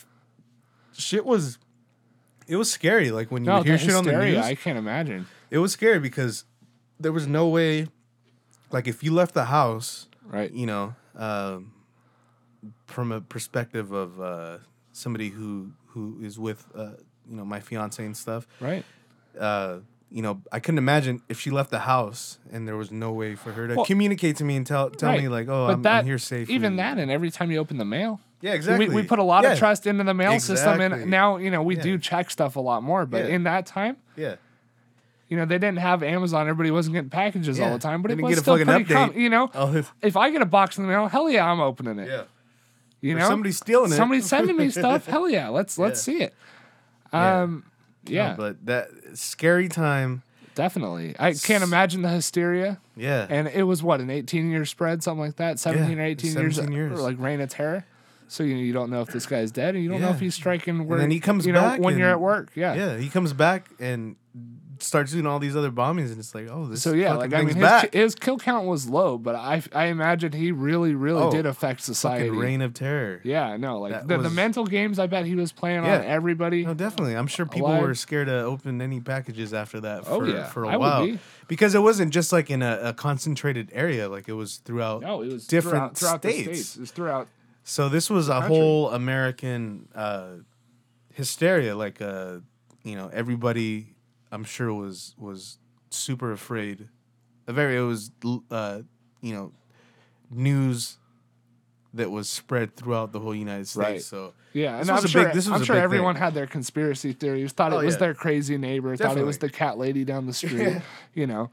shit was it was scary. Like when you No, would hear the shit on the hysteria, news, I can't imagine. it was scary because there was no way. Like if you left the house, Right. you know, um, from a perspective of uh, somebody who who is with uh, you know my fiance and stuff. Right. Uh, you know, I couldn't imagine if she left the house and there was no way for her to Well, communicate to me and tell tell right. me like, oh, But I'm, that, I'm here safely. Even that, and every time you open the mail. Yeah, exactly. We, we put a lot Yeah. of trust into the mail system, Exactly. and now, you know, we Yeah. do check stuff a lot more. But Yeah. in that time, Yeah. you know, they didn't have Amazon. Everybody wasn't getting packages all Yeah. the time, but They it didn't was get a still fucking pretty update. com- You know, Oh, this- if I get a box in the mail, hell yeah, I'm opening it. yeah. You Or know, somebody's stealing it. Somebody's sending me stuff. Hell yeah, let's let's Yeah. see it. Yeah. Um, yeah, No, but that scary time. definitely. I can't imagine the hysteria. Yeah. And it was what, an eighteen year spread, something like that, seventeen or eighteen years, seventeen years. like reign of terror. So you you don't know if this guy's dead, and you don't know Yeah. if he's striking where then he comes you know back when you're and- at work. Yeah. yeah, he comes back and starts doing all these other bombings, and it's like, oh, this So yeah, fucking like I mean, thing's his, back. his kill count was low, but I I imagine he really really Oh, did affect society. Fucking reign of terror. Yeah, no, like That the, the was- mental games. I bet he was playing Yeah. on everybody. No, definitely. I'm sure people Alive. were scared to open any packages after that Oh, for, yeah. for a I would while. be. Because it wasn't just like in a, a concentrated area, like it was throughout. No, it was different throughout, throughout states. the states. It was throughout. So this was a country. whole American uh, hysteria. Like, uh, you know, everybody, I'm sure, was was super afraid. A very, it was, uh, you know, news that was spread throughout the whole United States. Right. So Yeah, This and was I'm a sure big- this was I'm a sure big everyone thing. had their conspiracy theories. Thought Oh, it was yeah. their crazy neighbor. Thought it was Definitely. the cat lady down the street. Yeah. You know,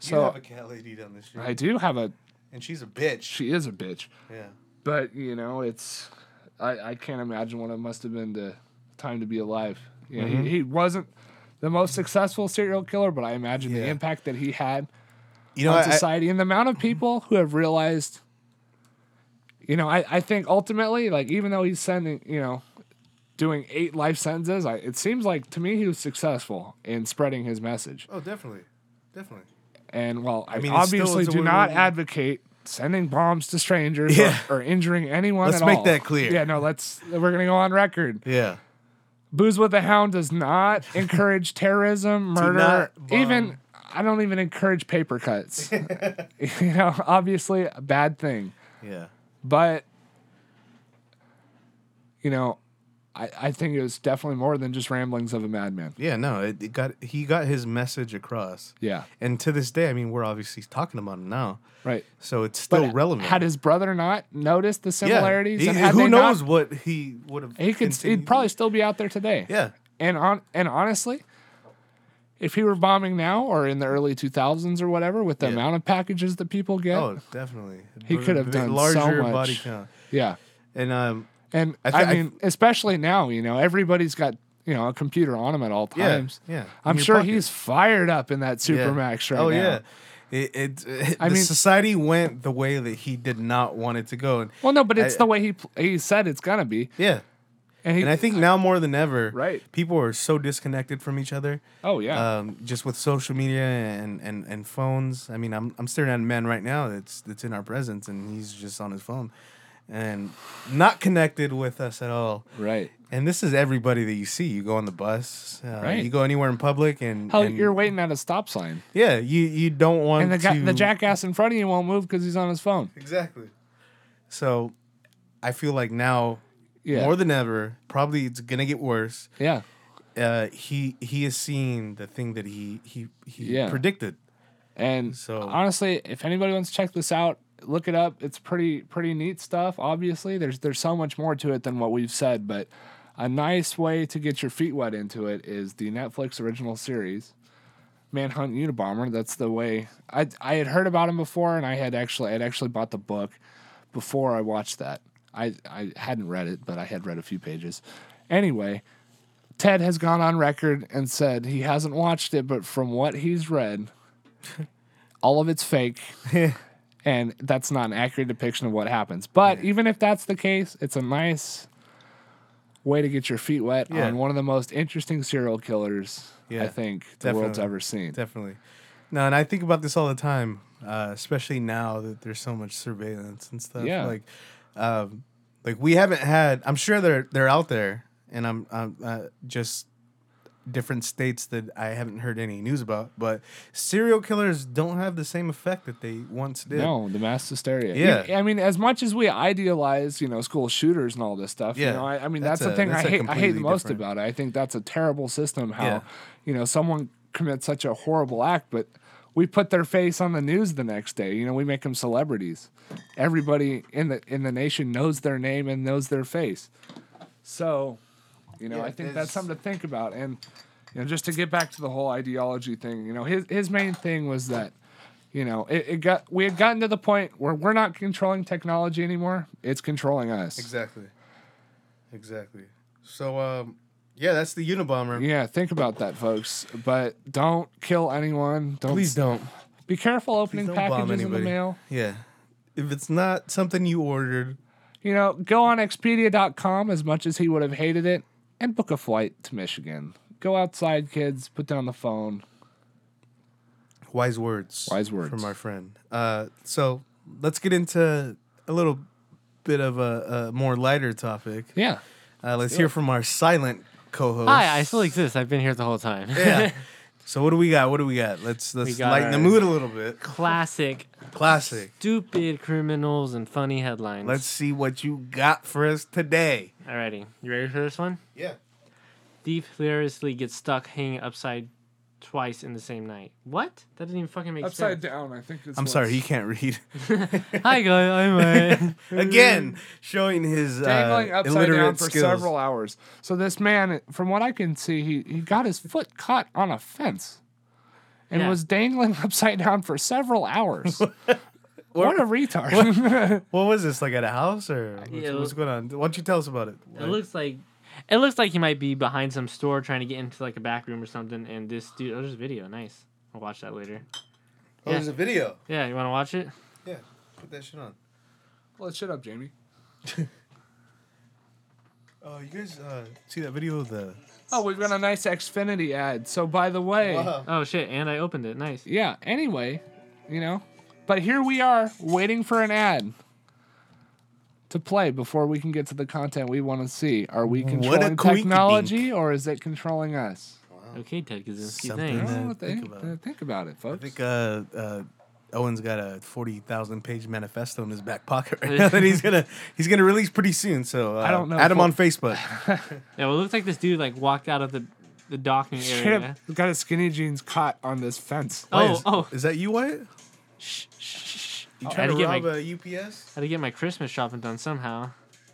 So you have a cat lady down the street. I do have a. And she's a bitch. She is a bitch. Yeah. But you know, it's. I I can't imagine what it must have been to time to be alive. You know, Mhm. he, he wasn't the most successful serial killer, but I imagine the Yeah. impact that he had You know, on I, society and the amount of people who have realized. You know, I, I think ultimately, like, even though he's sending, you know, doing eight life sentences, I, it seems like to me he was successful in spreading his message. oh, definitely, definitely. And well, I, I mean, it still obviously is a do way not we- advocate sending bombs to strangers Yeah. or, or injuring anyone. Let's at make all. that clear. Yeah, no, let's. We're gonna go on record. Yeah. Booze with the Hound does not encourage terrorism, murder, not bomb. even. I don't even encourage paper cuts. You know, obviously a bad thing, Yeah. but you know, I, I think it was definitely more than just ramblings of a madman. Yeah. No, it, it got he got his message across, Yeah, and to this day, I mean, we're obviously talking about him now, right. so it's still But relevant. Had his brother not noticed the yeah. similarities, He- and had who they knows not, what he would have? he could. He'd probably still be out there today. Yeah. And on and honestly, if he were bombing now or in the early two thousands or whatever, with the Yeah. amount of packages that people get, Oh, definitely. He could have Big- done so larger much. body count, yeah. and um, And I I, thi- I- mean, especially now, you know, everybody's got you know a computer on him at all yeah, times. yeah. in I'm your sure pocket. he's fired up in that Yeah. Supermax right oh, now. yeah. It, it, it I the mean- society went the way that he did not want it to go, and Well, no, but it's I- the way he pl- he said it's gonna be, yeah. and he. And I think now more than ever, Right. people are so disconnected from each other. oh yeah, Um, just with social media and, and, and phones. I mean, I'm I'm staring at a man right now that's that's in our presence, and he's just on his phone, and not connected with us at all. right. And this is everybody that you see. You go on the bus, uh, Right. you go anywhere in public, and, Hell, and you're waiting at a stop sign, yeah, you you don't want and the to guy, the jackass in front of you won't move because he's on his phone. exactly. So, I feel like now Yeah, more than ever, probably it's gonna get worse. yeah. Uh, he he is seeing the thing that he he he Yeah. predicted. And So- honestly, if anybody wants to check this out, look it up. It's pretty pretty neat stuff. Obviously, there's there's so much more to it than what we've said, but a nice way to get your feet wet into it is the Netflix original series, Manhunt Unabomber. That's the way I I had heard about him before, and I had actually I had actually bought the book before I watched that. I I hadn't read it, but I had read a few pages. Anyway, Ted has gone on record and said he hasn't watched it, but from what he's read, all of it's fake. And that's not an accurate depiction of what happens. But even if that's the case, it's a nice way to get your feet wet Yeah. on one of the most interesting serial killers Yeah, I think the world's definitely. ever seen. Definitely. No, and I think about this all the time, uh, especially now that there's so much surveillance and stuff. Yeah. Like, um, like we haven't had. I'm sure they're they're out there, and I'm, I'm uh, just different states that I haven't heard any news about. But serial killers don't have the same effect that they once did. No, the mass hysteria. Yeah. You- I mean, as much as we idealize, you know, school shooters and all this stuff, Yeah. you know, I, I mean, That's that's, the a- thing I that's a hate. I hate the completely most different- about it. I think that's a terrible system. How, Yeah. you know, someone commits such a horrible act, but we put their face on the news the next day. You know, we make them celebrities. Everybody in the in the nation knows their name and knows their face. So, you know, Yeah, I think there's- that's something to think about. And you know, just to get back to the whole ideology thing, you know, his his main thing was that, you know, it, it got we had gotten to the point where we're not controlling technology anymore; it's controlling us. Exactly. Exactly. So, um, yeah, that's the Unabomber. Yeah, think about that, folks. But don't kill anyone. Don't Please don't. be careful opening Please don't bomb packages in the anybody. mail. Yeah. If it's not something you ordered, You know, go on Expedia dot com as much as he would have hated it, and book a flight to Michigan. Go outside, kids. Put down the phone. wise words. Wise words. from our friend. Uh, so let's get into a little bit of a, a more lighter topic. Yeah. Uh, let's hear from our silent co-host. Hi, I still exist. I've been here the whole time. Yeah. So what do we got? What do we got? Let's let's got lighten the our- mood a little bit. Classic, Classic. stupid criminals and funny headlines. Let's see what you got for us today. Alrighty, you ready for this one? Yeah. Thief hilariously gets stuck hanging upside twice in the same night. What? That doesn't even fucking make Upside sense. down, I think it's I'm sorry, he can't read. Hi guys, I'm Ryan. Again, showing his dangling uh, upside down illiterate for skills. several hours. So this man, from what I can see, he, he got his foot caught on a fence. and Yeah. was dangling upside down for several hours. What a retard. What was this, like at a house or what's, Yeah, what's going on? Why don't you tell us about it? It looks like it looks like he might be behind some store trying to get into like a back room or something. And this dude, oh, there's a video. Nice. I'll watch that later. Oh, yeah. there's a video. Yeah, you want to watch it? Yeah, put that shit on. Well, shut up, Jamie. Oh, you guys uh, see that video of the? Oh, we've got a nice Xfinity ad. So, by the way, Wow. Oh shit! And I opened it. Nice. yeah, anyway, you know, but here we are waiting for an ad to play before we can get to the content we want to see. Are we controlling coinkydink. technology or is it controlling us? Okay, Ted Kaczynski. Something Thanks. that- Oh, think think, about. uh, think about it, I folks. think uh, uh, Owen's got a forty thousand page manifesto in his back pocket right now that he's gonna he's gonna release pretty soon. So uh, I don't know Add if him we'll- on Facebook. Yeah, well, it looks like this dude like walked out of the the docking Straight area. up, got his skinny jeans caught on this fence. Wyatt, Oh, is, oh. is that you, Wyatt? Shh, shh, shh, shh. You I had trying to to get rob my a U P S? had to get my Christmas shopping done somehow.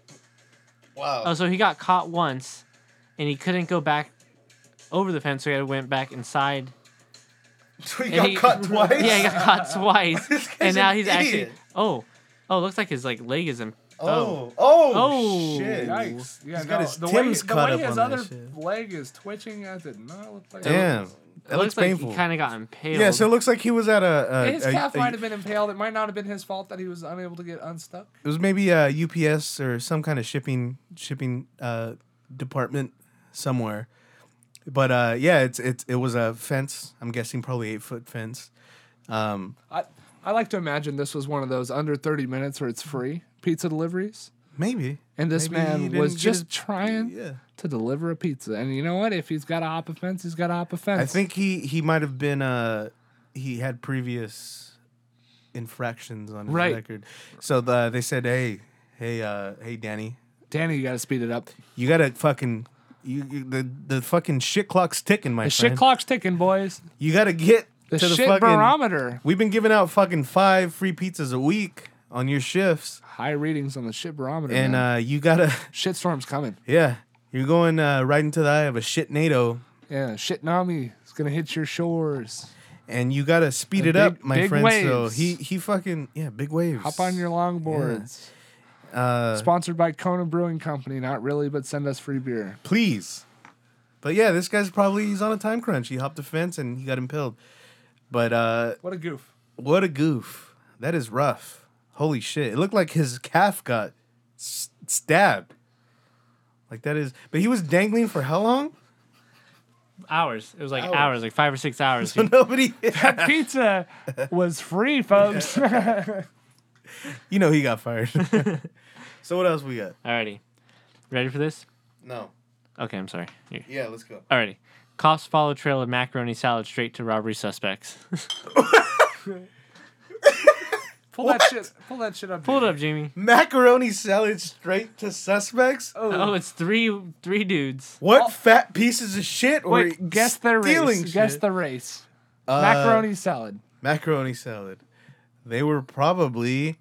Wow. Oh, so he got caught once, and he couldn't go back over the fence, so he went back inside. So he And got he- caught twice. Yeah, he got caught twice, This guy's and now an he's idiot. actually. Oh, oh, it looks like his like leg is in. Oh, oh, Oh. shit! Yikes. Yeah, He's got no, his the Tim's way, caught the way up his on that other shit. leg is twitching, that did not look like Damn, It that looks like painful. he kind of got impaled. Yeah, so it looks like he was at a. a, His a- calf a- might have been impaled. It might not have been his fault that he was unable to get unstuck. It was maybe a U P S or some kind of shipping shipping uh, department somewhere. But uh, yeah, it's it's it was a fence. I'm guessing probably eight foot fence. Um, I I like to imagine this was one of those under thirty minutes where it's free pizza deliveries. maybe. And this Maybe he man didn't was get just it- trying Yeah. to deliver a pizza. And you know what? If he's got to hop a fence, he's got to hop a fence. I think he he might have been uh he had previous infractions on his Right. record. So the, they said, hey, hey, uh, hey, Danny, Danny, you got to speed it up. you gotta fucking you, you the the fucking shit clock's ticking, my The friend. shit clock's ticking, boys. You gotta get The to the shit fucking. barometer. We've been giving out fucking five free pizzas a week on your shifts, High readings on the shit barometer. and man. uh, you gotta, Shitstorm's coming. yeah, you're going uh, right into the eye of a shit NATO, Yeah, shit Nami is gonna hit your shores. and you gotta speed The it up, big- my big friend. So waves. he he fucking yeah, big waves. Hop on your longboards. uh, Sponsored by Kona Brewing Company. Not really, but send us free beer. please. But yeah, this guy's probably he's on a time crunch. He hopped the fence and he got impaled. But uh, What a goof. what a goof! That is rough. Holy shit! It looked like his calf got s- stabbed. Like that is, but he was dangling for how long? hours. It was like Hours. hours, like five or six hours. So nobody, That pizza was free, folks. you know, he got fired. So what else we got? Alrighty, ready for this? No. Okay, I'm sorry. Here. Yeah, let's go. Alrighty. Cops follow trail of macaroni salad straight to robbery suspects. pull that shit. Pull that shit up. Pull it dude. up, Jamie. Macaroni salad straight to suspects. Oh, it's three three dudes. What Oh. fat pieces of shit were Wait, guess the stealing race. Guess shit? the race. Uh, Macaroni salad. Macaroni salad. They were probably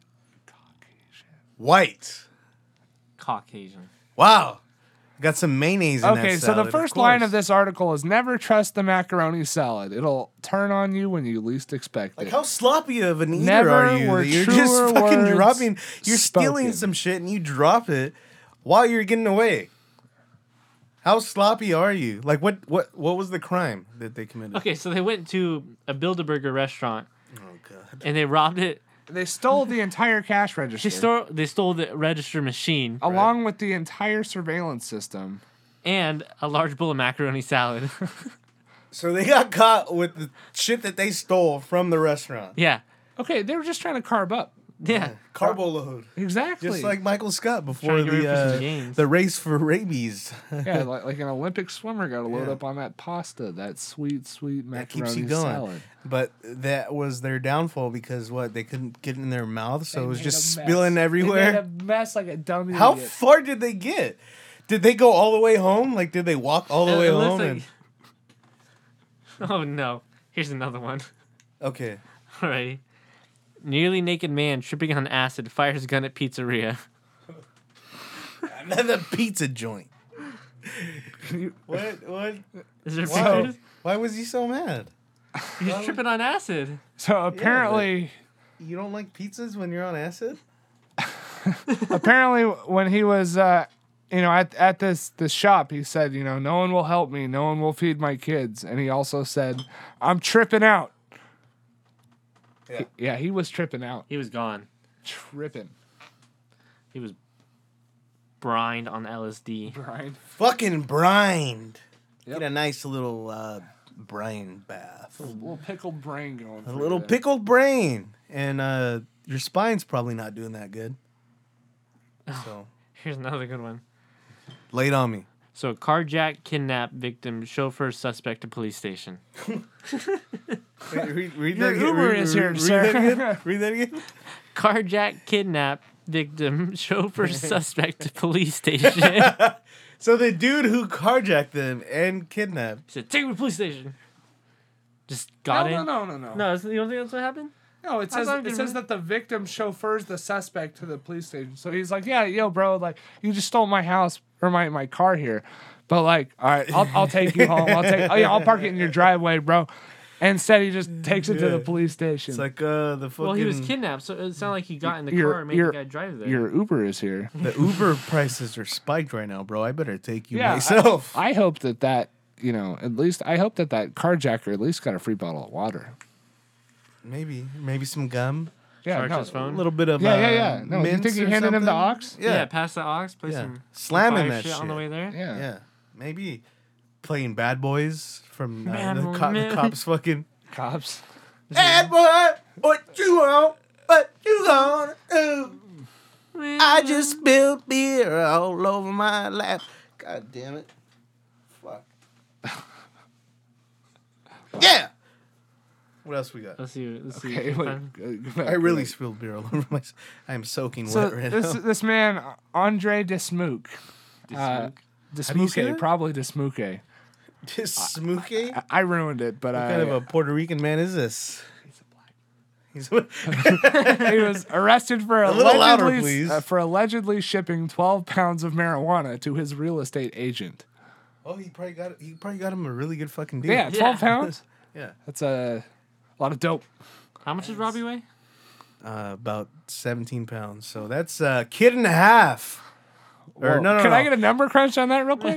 white. Caucasian. Wow. Got some mayonnaise in that Okay, so salad, the of first line course. of this article is never trust the macaroni salad. It'll turn on you when you least expect Like, it. how sloppy of an eater Never are you? were that You're just truer fucking words dropping. You're stealing spoken. some shit and you drop it while you're getting away. How sloppy are you? Like, what what what was the crime that they committed? Okay, so they went to a Build-A-Burger restaurant Oh god. and they robbed it. They stole the entire cash They register. stole they stole the register machine along with the entire surveillance system. and a large bowl of macaroni salad. So they got caught with the shit that they stole from the restaurant. yeah, Okay, they were just trying to carb up. yeah. Carbo load. Exactly. Just like Michael Scott before Trying to get the ready for some uh, games. the race for rabies. yeah, like, like an Olympic swimmer got to load Yeah. up on that pasta, that sweet, sweet That macaroni keeps you going. salad. But that was their downfall because what they couldn't get it in their mouth, so They it was made just a mess. spilling They everywhere. made a mess like a dumb How idiot. far did they get? Did they go all the way home? Like, did they walk all the It- way it looks home? like- and... Oh no! Here's another one. Okay. Alrighty. Nearly naked man tripping on acid fires gun at pizzeria. Another pizza joint. What? What? Is there Wow. pictures? Why was he so mad? He's tripping on acid. So apparently, You don't like pizzas when you're on acid? apparently when he was, uh, you know, at at this this shop, he said, you know, no one will help me, no one will feed my kids, and he also said, I'm tripping out. Yeah. He- yeah, he was tripping out, He was gone. tripping. He was brined on L S D. Brian, Fucking brined. Yep. Get a nice little uh, brine bath. a little pickled brain going. A through little there. pickled brain. And uh, your spine's probably not doing that good. So, Here's another good one. lay it on me. So, carjack, kidnap, victim, chauffeur, suspect to police station. Wait, read, read Your that again. Uber Read- is read- here, read sir. that again. Read that again. Carjack, kidnap, victim, chauffeur, suspect to police station. He So the dude who carjacked them and kidnapped. said, take me to the police station. Just got no, in. no, no, no, no. No, you don't think that's what happened? No, it says thought it it says was- that the victim chauffeurs the suspect to the police station. So he's like, "Yeah, yo, bro, like you just stole my house or my, my car here, but like, all right, I'll I'll take you home. I'll take, oh yeah, I'll park it in your driveway, bro." And instead, he just takes it to the Yeah. police station. It's like uh, the fucking. Well, he was kidnapped, so it sounded like he got in the Your- car and made your- the guy drive there. Your Uber is here. The Uber prices are spiked right now, bro. I better take you Yeah, I- myself. I hope that that you know at least I hope that that carjacker at least got a free bottle of water. maybe, maybe some gum. Yeah, Charge no, his phone. A little bit of Yeah, uh, yeah, yeah. No, you mints think he or handed him the something? aux? yeah. Yeah, pass the aux, play yeah. some Slamming fire that shit shit on the way there. Yeah. Yeah, maybe playing Bad Boys from uh, Bad the, Boy, co- the man. cops. Fucking Cops. bad boy, what you want? What you gonna do? I just spilled beer all over my lap. God damn it! Fuck. Yeah. What else we got? Let's see. Let's see. Okay, if wait, I can find- go- go back, I go really back. spilled beer all over my. I am soaking So wet right this now. this man Andre Desmook, uh, How do you say Desmuke, that? probably Desmuke. Just Smokey? I, I ruined it, but What I. kind of a Puerto Rican man is this? He's a he was arrested for A little louder, allegedly please. uh, for allegedly shipping twelve pounds of marijuana to his real estate agent. Oh, he probably got he probably got him a really good fucking deal. Yeah, twelve Yeah. pounds. yeah. That's a lot of dope. How much does Robbie weigh? Uh, about seventeen pounds. So that's a kid and a half. Or Well, no, no, can no. I get a number crunch on that real quick?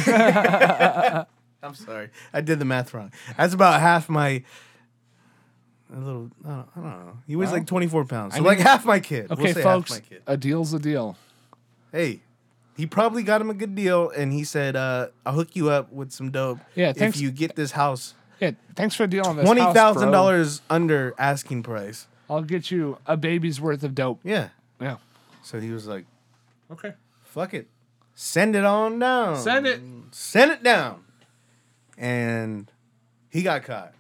I'm sorry, I did the math wrong. That's about half my. A little, I don't, I don't know. He weighs Well, like twenty-four pounds, so I like mean- half my kid. Okay, we'll say folks, half my kid. a deal's a deal. Hey, he probably got him a good deal, and he said, uh, "I'll hook you up with some dope Yeah, if thanks- you get this house Yeah, thanks for the deal on this. twenty house, thousand bro. dollars under asking price." I'll get you a baby's worth of dope. Yeah. Yeah. So he was like, Okay. "Fuck it, send it on down. Send it. Send it down." And he got caught.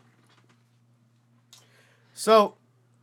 So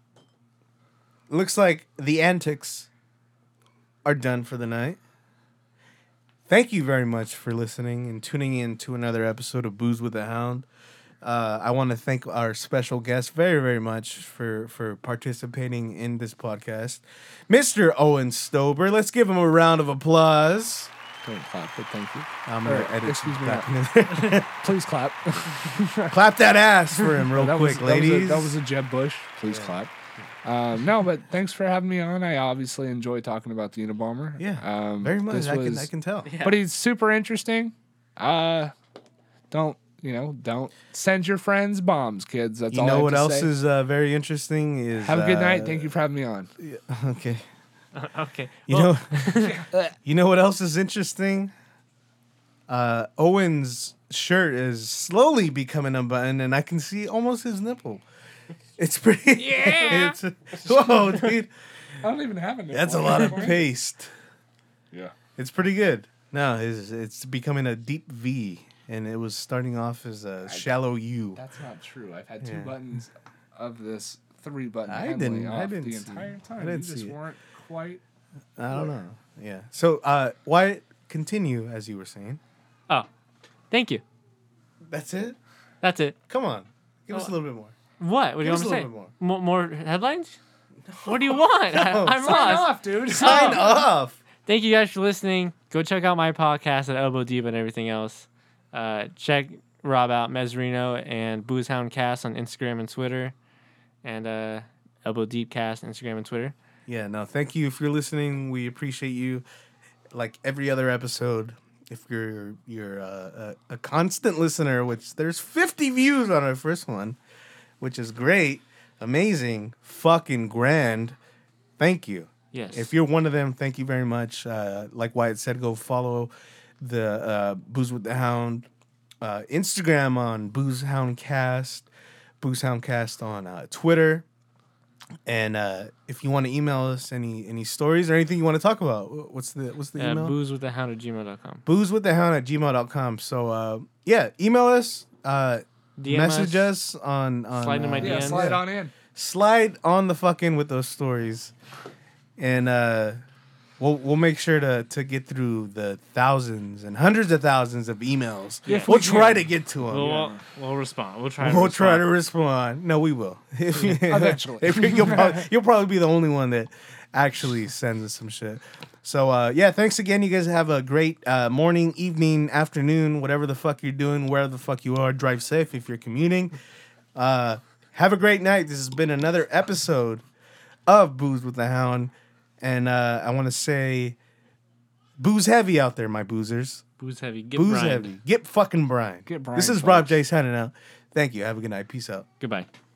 looks like the antics are done for the night. Thank you very much for listening and tuning in to another episode of Booze with the Hound. Uh, I want to thank our special guest very, very much for, for participating in this podcast, Mister Owen Stober. Let's give him a round of applause. Don't clap, but thank you. I'm gonna Or, edit excuse some me, back in there. Please clap. Clap that ass for him real that quick, was, that ladies. Was a, that was a Jeb Bush. Please clap. Um, no, but thanks for having me on. I obviously enjoy talking about the Unabomber. yeah, um, very much. this I can, was- I can tell. But he's super interesting. Uh, don't you know? Don't send your friends bombs, kids. That's You all I know have what to else say. is uh, very interesting is Have a good night. uh, Thank you for having me on. Okay. Okay. You Well, know, you know what else is interesting? Uh, Owen's shirt is slowly becoming unbuttoned, and I can see almost his nipple. It's pretty. Yeah. it's, whoa, dude, I don't even have a nipple. that's a lot of paste. Yeah. It's pretty good. No, it's, it's becoming a deep V, and it was starting off as a shallow U. That's not true. I've had two Yeah. buttons of this three button I handling didn't- I off didn't the see- entire time. I didn't you just see it. weren't quite. I don't know. Yeah. So, uh, why continue as you were saying? oh, thank you. That's it. That's it. Come on, give us Oh. a little bit more. What? What do you Give want us me a to say? little bit More, more headlines? What do you want? I, I'm Sign lost. off, dude. Sign Oh. off. Thank you guys for listening. Go check out my podcast at Elbow Deep and everything else. Uh, check Rob out, Mezrino, and Boozehound Cast on Instagram and Twitter, and uh, Elbow Deep Cast Instagram and Twitter. Yeah, no, thank you if you're listening. We appreciate you. Like every other episode, if you're you're uh, a, a constant listener, which there's fifty views on our first one, which is great, amazing, fucking grand. Thank you. Yes. If you're one of them, thank you very much. Uh, like Wyatt said, go follow the uh, Booze with the Hound uh, Instagram on Boozehound Cast, Boozehound Cast on uh, Twitter. And uh, if you want to email us any any stories or anything you want to talk about, what's the what's the uh, email? booze with the hound at gmail dot com. Booze with the Hound at gmail dot com. So uh, yeah, email us, uh, D M message us, us on, on slide into my uh, Yeah, D Ms. slide yeah. on in. slide on the fucking with those stories, and uh, we'll we'll make sure to to get through the thousands and hundreds of thousands of emails. Yeah. We'll We try can. to get to them. We'll, we'll, we'll respond. We'll try. To We'll respond. try to respond. No, we will. If you- Eventually. if you- you'll, probably, you'll probably be the only one that actually sends us some shit. So, uh, yeah, thanks again. You guys have a great uh, morning, evening, afternoon, whatever the fuck you're doing, wherever the fuck you are. Drive safe if you're commuting. Uh, have a great night. This has been another episode of Booze with the Hound. And uh, I want to say, booze heavy out there, my boozers. Booze heavy. Get Booze brined. heavy. Get fucking Brian. Get Brian, This is Rob folks. J signing out. Thank you. Have a good night. Peace out. Goodbye.